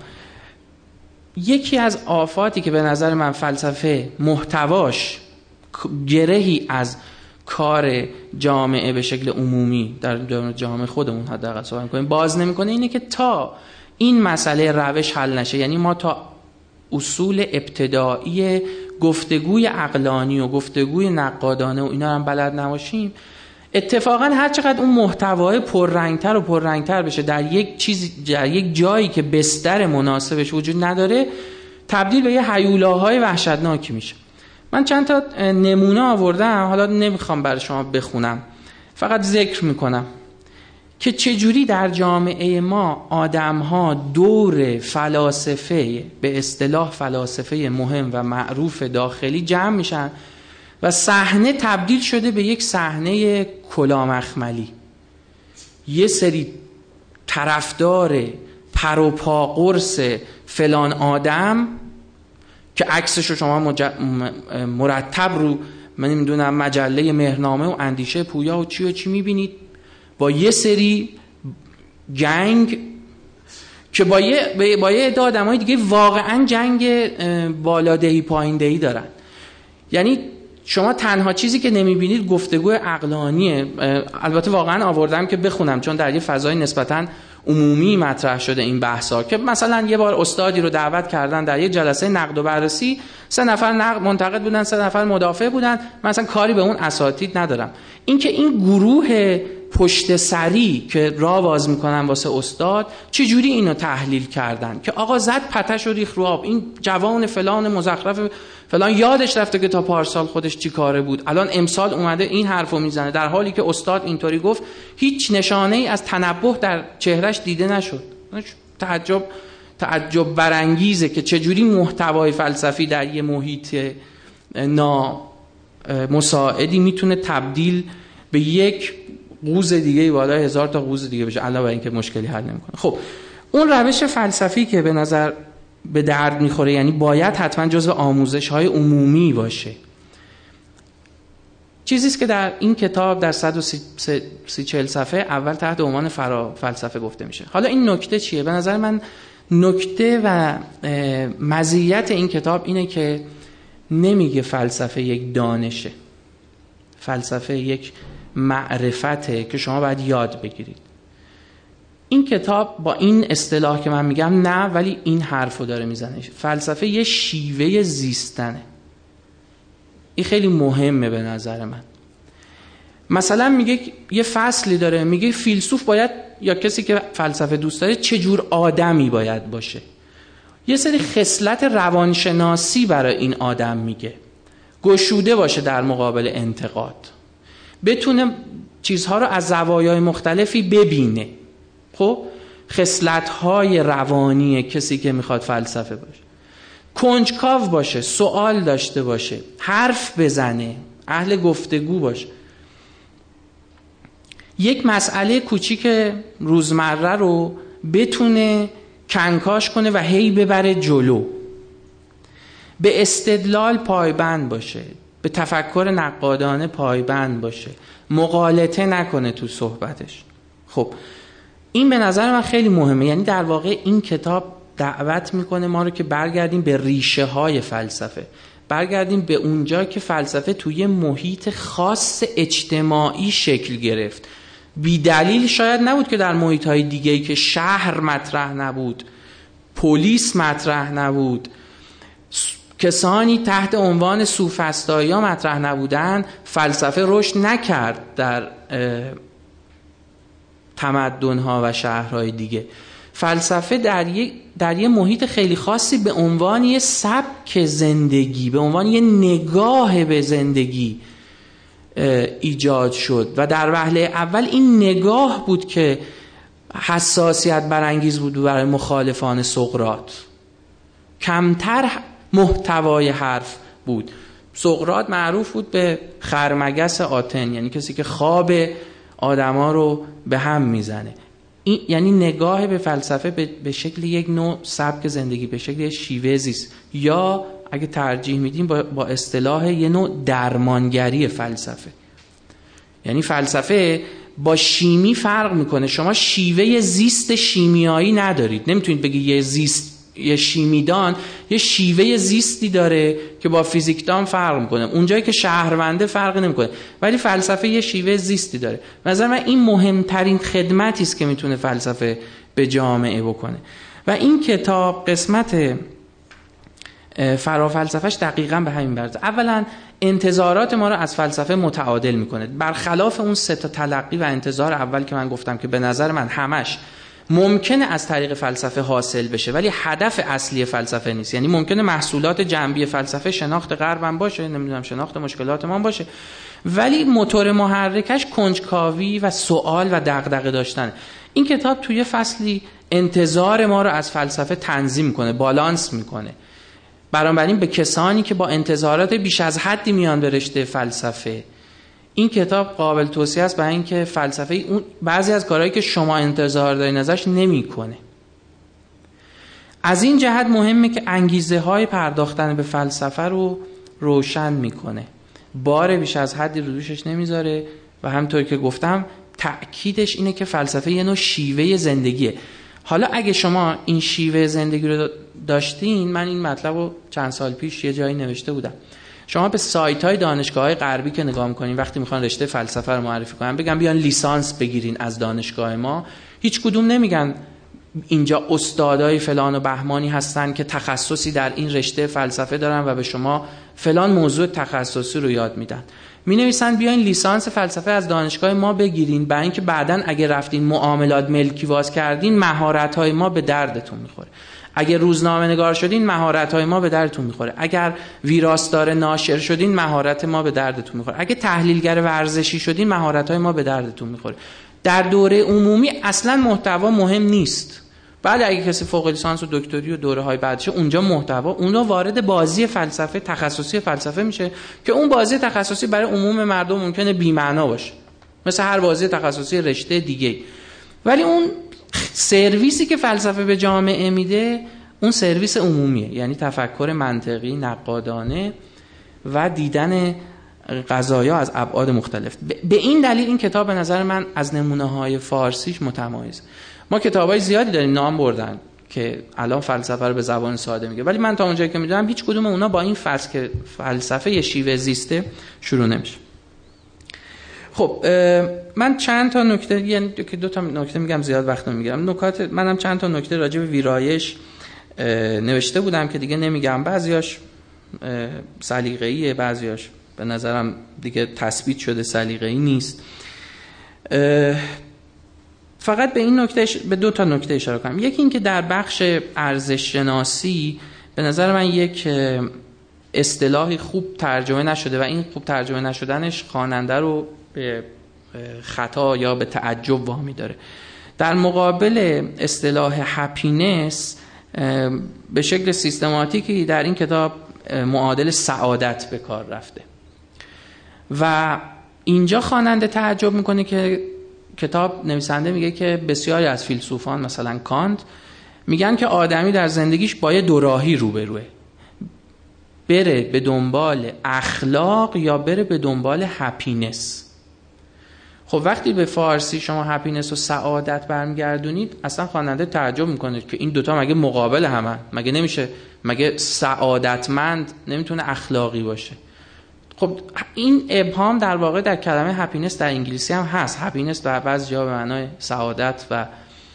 یکی از آفاتی که به نظر من فلسفه محتواش گرهی از کار جامعه به شکل عمومی در جامعه خودمون حداقل صحبت می‌کنیم باز نمی‌کنه، اینه که تا این مسئله روش حل نشه، یعنی ما تا اصول ابتدایی گفتگوی عقلانی و گفتگوی نقادانه و اینا هم بلد نباشیم، اتفاقا هر چقدر اون محتوای پررنگتر و پررنگتر بشه در یک چیز، در یک جایی که بستر مناسبش وجود نداره، تبدیل به یه هیولاهای وحشتناکی میشه. من چند تا نمونه آوردم، حالا نمیخوام برای شما بخونم، فقط ذکر میکنم که چجوری در جامعه ما آدم‌ها دور فلاسفه، به اصطلاح فلاسفه مهم و معروف داخلی جمع میشن و صحنه تبدیل شده به یک صحنه کلامخملی. یه سری طرفدار پروپا قرص فلان آدم که عکسش رو شما مج... مرتب رو من نمیدونم مجله مهرنامه و اندیشه پویا و چی و چی میبینید، با یه سری جنگ که با یه با یه عده آدمای دیگه واقعا جنگ بالادهی پاییندهی دارن. یعنی شما تنها چیزی که نمیبینید گفتگو عقلانیه. البته واقعا آوردم که بخونم چون در یه فضای نسبتاً عمومی مطرح شده این بحثا، که مثلا یه بار استادی رو دعوت کردن در یک جلسه نقد و بررسی، سه نفر نقد منتقد بودن، سه نفر مدافع بودن. من مثلا کاری به اون اساتید ندارم. اینکه این گروه پشت سری که راه باز میکنن واسه استاد چجوری اینو تحلیل کردن که آقا زد پتش و ریخ رو آب، این جوان فلان مزخرف فلان یادش رفته که تا پارسال خودش چی کاره بود، الان امسال اومده این حرفو میزنه، در حالی که استاد اینطوری گفت. هیچ نشانه ای از تنبه در چهرهش دیده نشد. تعجب تعجب برانگیزه که چجوری محتوای فلسفی در یه محیط نا مساعدی میتونه تبدیل به یک قوز دیگه بالای هزار تا قوز دیگه بشه، علاوه بر اینکه مشکلی حل نمیکنه. خب اون روش فلسفی که به نظر به درد میخوره، یعنی باید حتما جزو آموزش های عمومی باشه، چیزی است که در این کتاب در صد و سی چهل صفحه اول تحت عنوان فرا فلسفه گفته میشه. حالا این نکته چیه؟ به نظر من نکته و مزیت این کتاب اینه که نمیگه فلسفه یک دانشه، فلسفه یک معرفته که شما باید یاد بگیرید. این کتاب با این اصطلاح که من میگم نه، ولی این حرفو داره میزنه. فلسفه یه شیوه زیستنه. این خیلی مهمه به نظر من. مثلا میگه یه فصلی داره، میگه فیلسوف باید، یا کسی که فلسفه دوست داره، چه جور آدمی باید باشه. یه سری خصلت روانشناسی برای این آدم میگه. گشوده باشه در مقابل انتقاد، بتونه چیزها رو از زوایای مختلفی ببینه. خب خصلت‌های روانی کسی که میخواد فلسفه باشه. کنجکاو باشه، سوال داشته باشه، حرف بزنه، اهل گفتگو باشه. یک مسئله کوچیک روزمره رو بتونه کنکاش کنه و هی ببره جلو. به استدلال پایبند باشه، به تفکر نقادانه پایبند باشه، مغالطه نکنه تو صحبتش. خب این به نظر من خیلی مهمه. یعنی در واقع این کتاب دعوت میکنه ما رو که برگردیم به ریشه های فلسفه، برگردیم به اونجا که فلسفه توی محیط خاص اجتماعی شکل گرفت. بی دلیل شاید نبود که در محیط های دیگه‌ای که شهر مطرح نبود، پلیس مطرح نبود، کسانی تحت عنوان سوفسطایی ها مطرح نبودن، فلسفه رشد نکرد در تمدن‌ها و شهرهای دیگه. فلسفه در یه در یه محیط خیلی خاصی به عنوان یه سبک زندگی، به عنوان یه نگاه به زندگی ایجاد شد و در وهله اول این نگاه بود که حساسیت برانگیز بود برای مخالفان سقراط. کمتر محتوای حرف بود. سقراط معروف بود به خرمگس آتن، یعنی کسی که خواب آدما رو به هم میزنه. این یعنی نگاه به فلسفه به شکل یک نوع سبک زندگی، به شکل شیوه زیست، یا اگه ترجیح میدیم با, با اصطلاح یه نوع درمانگری فلسفه. یعنی فلسفه با شیمی فرق میکنه. شما شیوه زیست شیمیایی ندارید. نمیتونید بگی یه زیست، یه شیمیدان یه شیوه زیستی داره که با فیزیکدان فرق میکنه، اونجایی که شهرونده فرق نمیکنه، ولی فلسفه یه شیوه زیستی داره. به نظر من این مهمترین خدمتی است که میتونه فلسفه به جامعه بکنه. و این کتاب قسمت فرافلسفهش دقیقاً به همین برسه. اولا انتظارات ما رو از فلسفه متعادل میکنه، برخلاف اون سه تا تلقی و انتظار اول که من گفتم که به نظر من همش ممکنه از طریق فلسفه حاصل بشه ولی هدف اصلی فلسفه نیست. یعنی ممکنه محصولات جنبی فلسفه شناخت غرب هم باشه، نمیدونم شناخت مشکلات ما باشه، ولی موتور محرکش کنجکاوی و سوال و دغدغه داشتن. این کتاب توی فصلی انتظار ما رو از فلسفه تنظیم کنه، بالانس میکنه. بنابراین به کسانی که با انتظارات بیش از حدی میان به رشته فلسفه، این کتاب قابل توصیه است، برای اینکه فلسفه اون بعضی از کارهایی که شما انتظار دارین ازش نمیکنه. از این جهت مهمه که انگیزه های پرداختن به فلسفه رو روشن میکنه، بار بیش از حدی رو دوشش نمیذاره و همونطور که گفتم تأکیدش اینه که فلسفه یه نوع شیوه زندگیه. حالا اگه شما این شیوه زندگی رو داشتین، من این مطلب رو چند سال پیش یه جایی نوشته بودم، شما به سایت‌های دانشگاه‌های غربی که نگاه می‌کنین وقتی می‌خوان رشته فلسفه رو معرفی کنن بگن بیان لیسانس بگیرین از دانشگاه ما، هیچ کدوم نمیگن اینجا استادای فلان و بهمانی هستن که تخصصی در این رشته فلسفه دارن و به شما فلان موضوع تخصصی رو یاد میدن. می‌نویسن بیاین لیسانس فلسفه از دانشگاه ما بگیرین، برای اینکه بعداً اگه رفتین معاملات ملکی واز کردین مهارت‌های ما به دردتون می‌خوره. اگر روزنامه نگار شدین مهارت‌های ما به دردتون می‌خوره. اگر ویراستار ناشر شدین مهارت ما به دردتون می‌خوره. اگه تحلیلگر ورزشی شدین مهارت‌های ما به دردتون می‌خوره. در دوره عمومی اصلاً محتوا مهم نیست. بعد اگه کسی فوق لیسانس و دکتری و دوره‌های بعدش اونجا محتوا، اونجا وارد بازی فلسفه تخصصی فلسفه میشه که اون بازی تخصصی برای عموم مردم ممکنه بی‌معنا باشه، مثل هر بازی تخصصی رشته دیگه. ولی اون سرویسی که فلسفه به جامعه میده اون سرویس عمومیه، یعنی تفکر منطقی، نقادانه و دیدن قضایا از ابعاد مختلف. به این دلیل این کتاب به نظر من از نمونه‌های فارسیش متمایز. ما کتابای زیادی داریم نام بردن که الان فلسفه رو به زبان ساده میگه، ولی من تا اونجایی که میدونم هیچ کدوم اونا با این فرض که فلسفه یه شیوه زیسته شروع نمیشه. خب من چند تا نکته، یعنی که دو تا نکته میگم زیاد وقت نمیگیرم. نکات منم چند تا نکته راجع به ویرایش نوشته بودم که دیگه نمیگم. بعضیاش سلیقه‌ایه، بعضیاش به نظرم دیگه تثبیت شده سلیقه‌ای نیست. فقط به این نکته به دو تا نکته اشاره کنم. یکی این که در بخش ارزش شناسی به نظر من یک اصطلاحی خوب ترجمه نشده و این خوب ترجمه نشدنش خواننده رو به خطا یا به تعجب وامی داره. در مقابل اصطلاح هپینس به شکل سیستماتیکی در این کتاب معادل سعادت به کار رفته و اینجا خواننده تعجب میکنه که کتاب نویسنده میگه که بسیاری از فیلسوفان مثلا کانت میگن که آدمی در زندگیش با یه دوراهی روبروه، بره به دنبال اخلاق یا بره به دنبال هپینس. خب وقتی به فارسی شما هپینس و سعادت برمیگردونید اصلا خواننده تعجب میکنه که این دوتا مگه مقابل همن؟ مگه نمیشه؟ مگه سعادتمند نمیتونه اخلاقی باشه؟ خب این ابهام در واقع در کلمه هپینس در انگلیسی هم هست. هپینس در بعضی جا به معنای سعادت و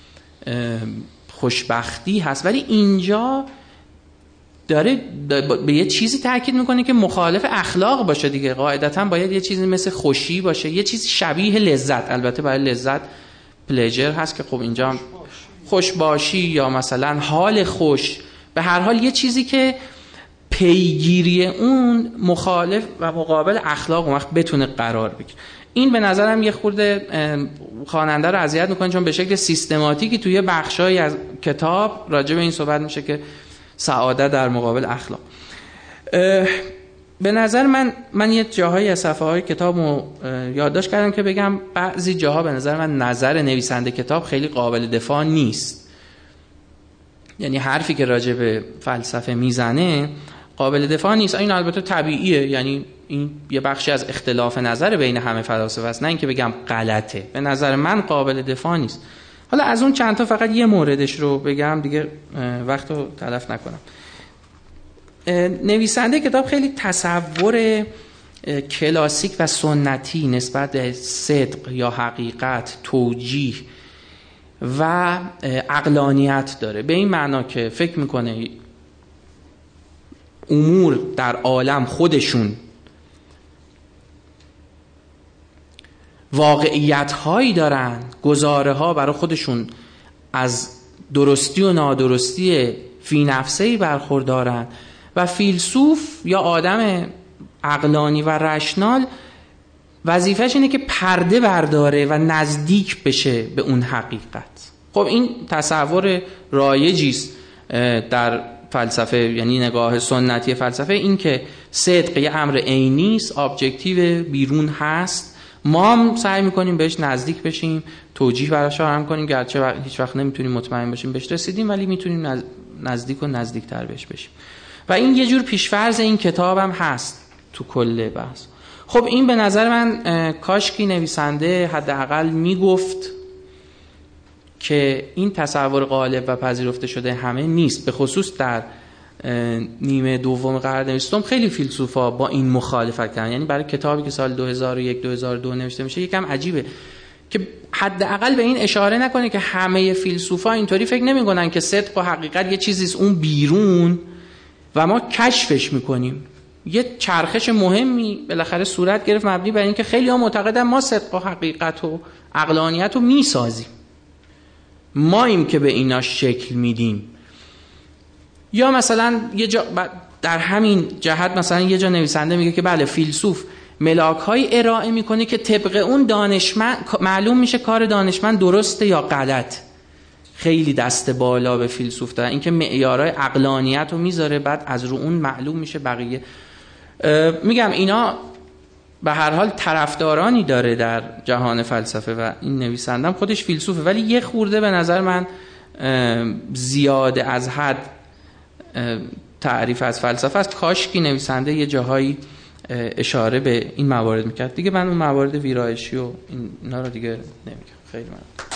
خوشبختی هست، ولی اینجا داره به یه چیزی تاکید میکنه که مخالف اخلاق باشه دیگه. قاعدتاً باید یه چیزی مثل خوشی باشه، یه چیزی شبیه لذت. البته برای لذت پلژر هست که خب اینجا خوش باشی یا مثلا حال خوش، به هر حال یه چیزی که پیگیری اون مخالف و مقابل اخلاق اون وقت بتونه قرار بگیره. این به نظرم یه خورده خواننده رو اذیت میکنه، چون به شکل سیستماتیکی توی بخشایی از کتاب راجع به این صحبت میشه که سعادت در مقابل اخلاق. به نظر من من یه جاهایی از صفحه های کتابو یادداشت کردم که بگم بعضی جاها به نظر من نظر نویسنده کتاب خیلی قابل دفاع نیست. یعنی حرفی که راجع به فلسفه میزنه قابل دفاع نیست. این البته طبیعیه، یعنی این یه بخشی از اختلاف نظر بین همه فلاسفه است، نه اینکه بگم غلطه. به نظر من قابل دفاع نیست. حالا از اون چند تا فقط یه موردش رو بگم دیگه وقت رو تلف نکنم. نویسنده کتاب خیلی تصور کلاسیک و سنتی نسبت به صدق یا حقیقت، توجیه و عقلانیت داره، به این معنا که فکر میکنه امور در عالم خودشون واقعیت هایی دارن، گزاره ها برای خودشون از درستی و نادرستی فی نفسه‌ای برخوردارن و فیلسوف یا آدم عقلانی و رشنال وظیفه‌ش اینه که پرده برداره و نزدیک بشه به اون حقیقت. خب این تصور رایجی است در فلسفه، یعنی نگاه سنتی فلسفه، این که صدق یه امر عینی است، ابجکتیو، بیرون هست، ما هم سعی میکنیم بهش نزدیک بشیم، توجیه براش فراهم کنیم، گرچه هیچ وقت نمیتونیم مطمئن باشیم بهش رسیدیم، ولی میتونیم نزدیک و نزدیکتر بهش بشیم. و این یه جور پیشفرض این کتاب هم هست تو کل بحث. خب این به نظر من کاشکی نویسنده حداقل میگفت که این تصور غالب و پذیرفته شده همه نیست. به خصوص در نیمه دوم قرن بیستم خیلی فیلسوفا با این مخالفت کردن. یعنی برای کتابی که سال دو هزار و یک دو هزار و دو نوشته میشه یکم عجیبه که حداقل به این اشاره نکنه که همه فیلسوفا اینطوری فکر نمی‌کنن که صدق و حقیقت یه چیزیست اون بیرون و ما کشفش میکنیم. یه چرخش مهمی بالاخره صورت گرفت مبنی بر اینکه خیلی‌ها معتقدن ما صدق و حقیقت و عقلانیت رو میسازیم، ماییم که به اینا شکل میدیم. یا مثلا یه جا در همین جهت مثلا یه جا نویسنده میگه که بله فیلسوف ملاک‌های ارائه میکنه که طبق اون دانشمند معلوم میشه کار دانشمند درسته یا غلط. خیلی دست بالا به فیلسوف داره، اینکه معیارهای عقلانیت رو میذاره، بعد از رو اون معلوم میشه بقیه. میگم اینا به هر حال طرفدارانی داره در جهان فلسفه و این نویسندم خودش فیلسوفه، ولی یه خورده به نظر من زیاده از حد تعریف از فلسفه است. کاش که نویسنده یه جاهایی اشاره به این موارد میکرد دیگه. من اون موارد ویرایشی و اینا رو دیگه نمیگم. خیلی ممنون.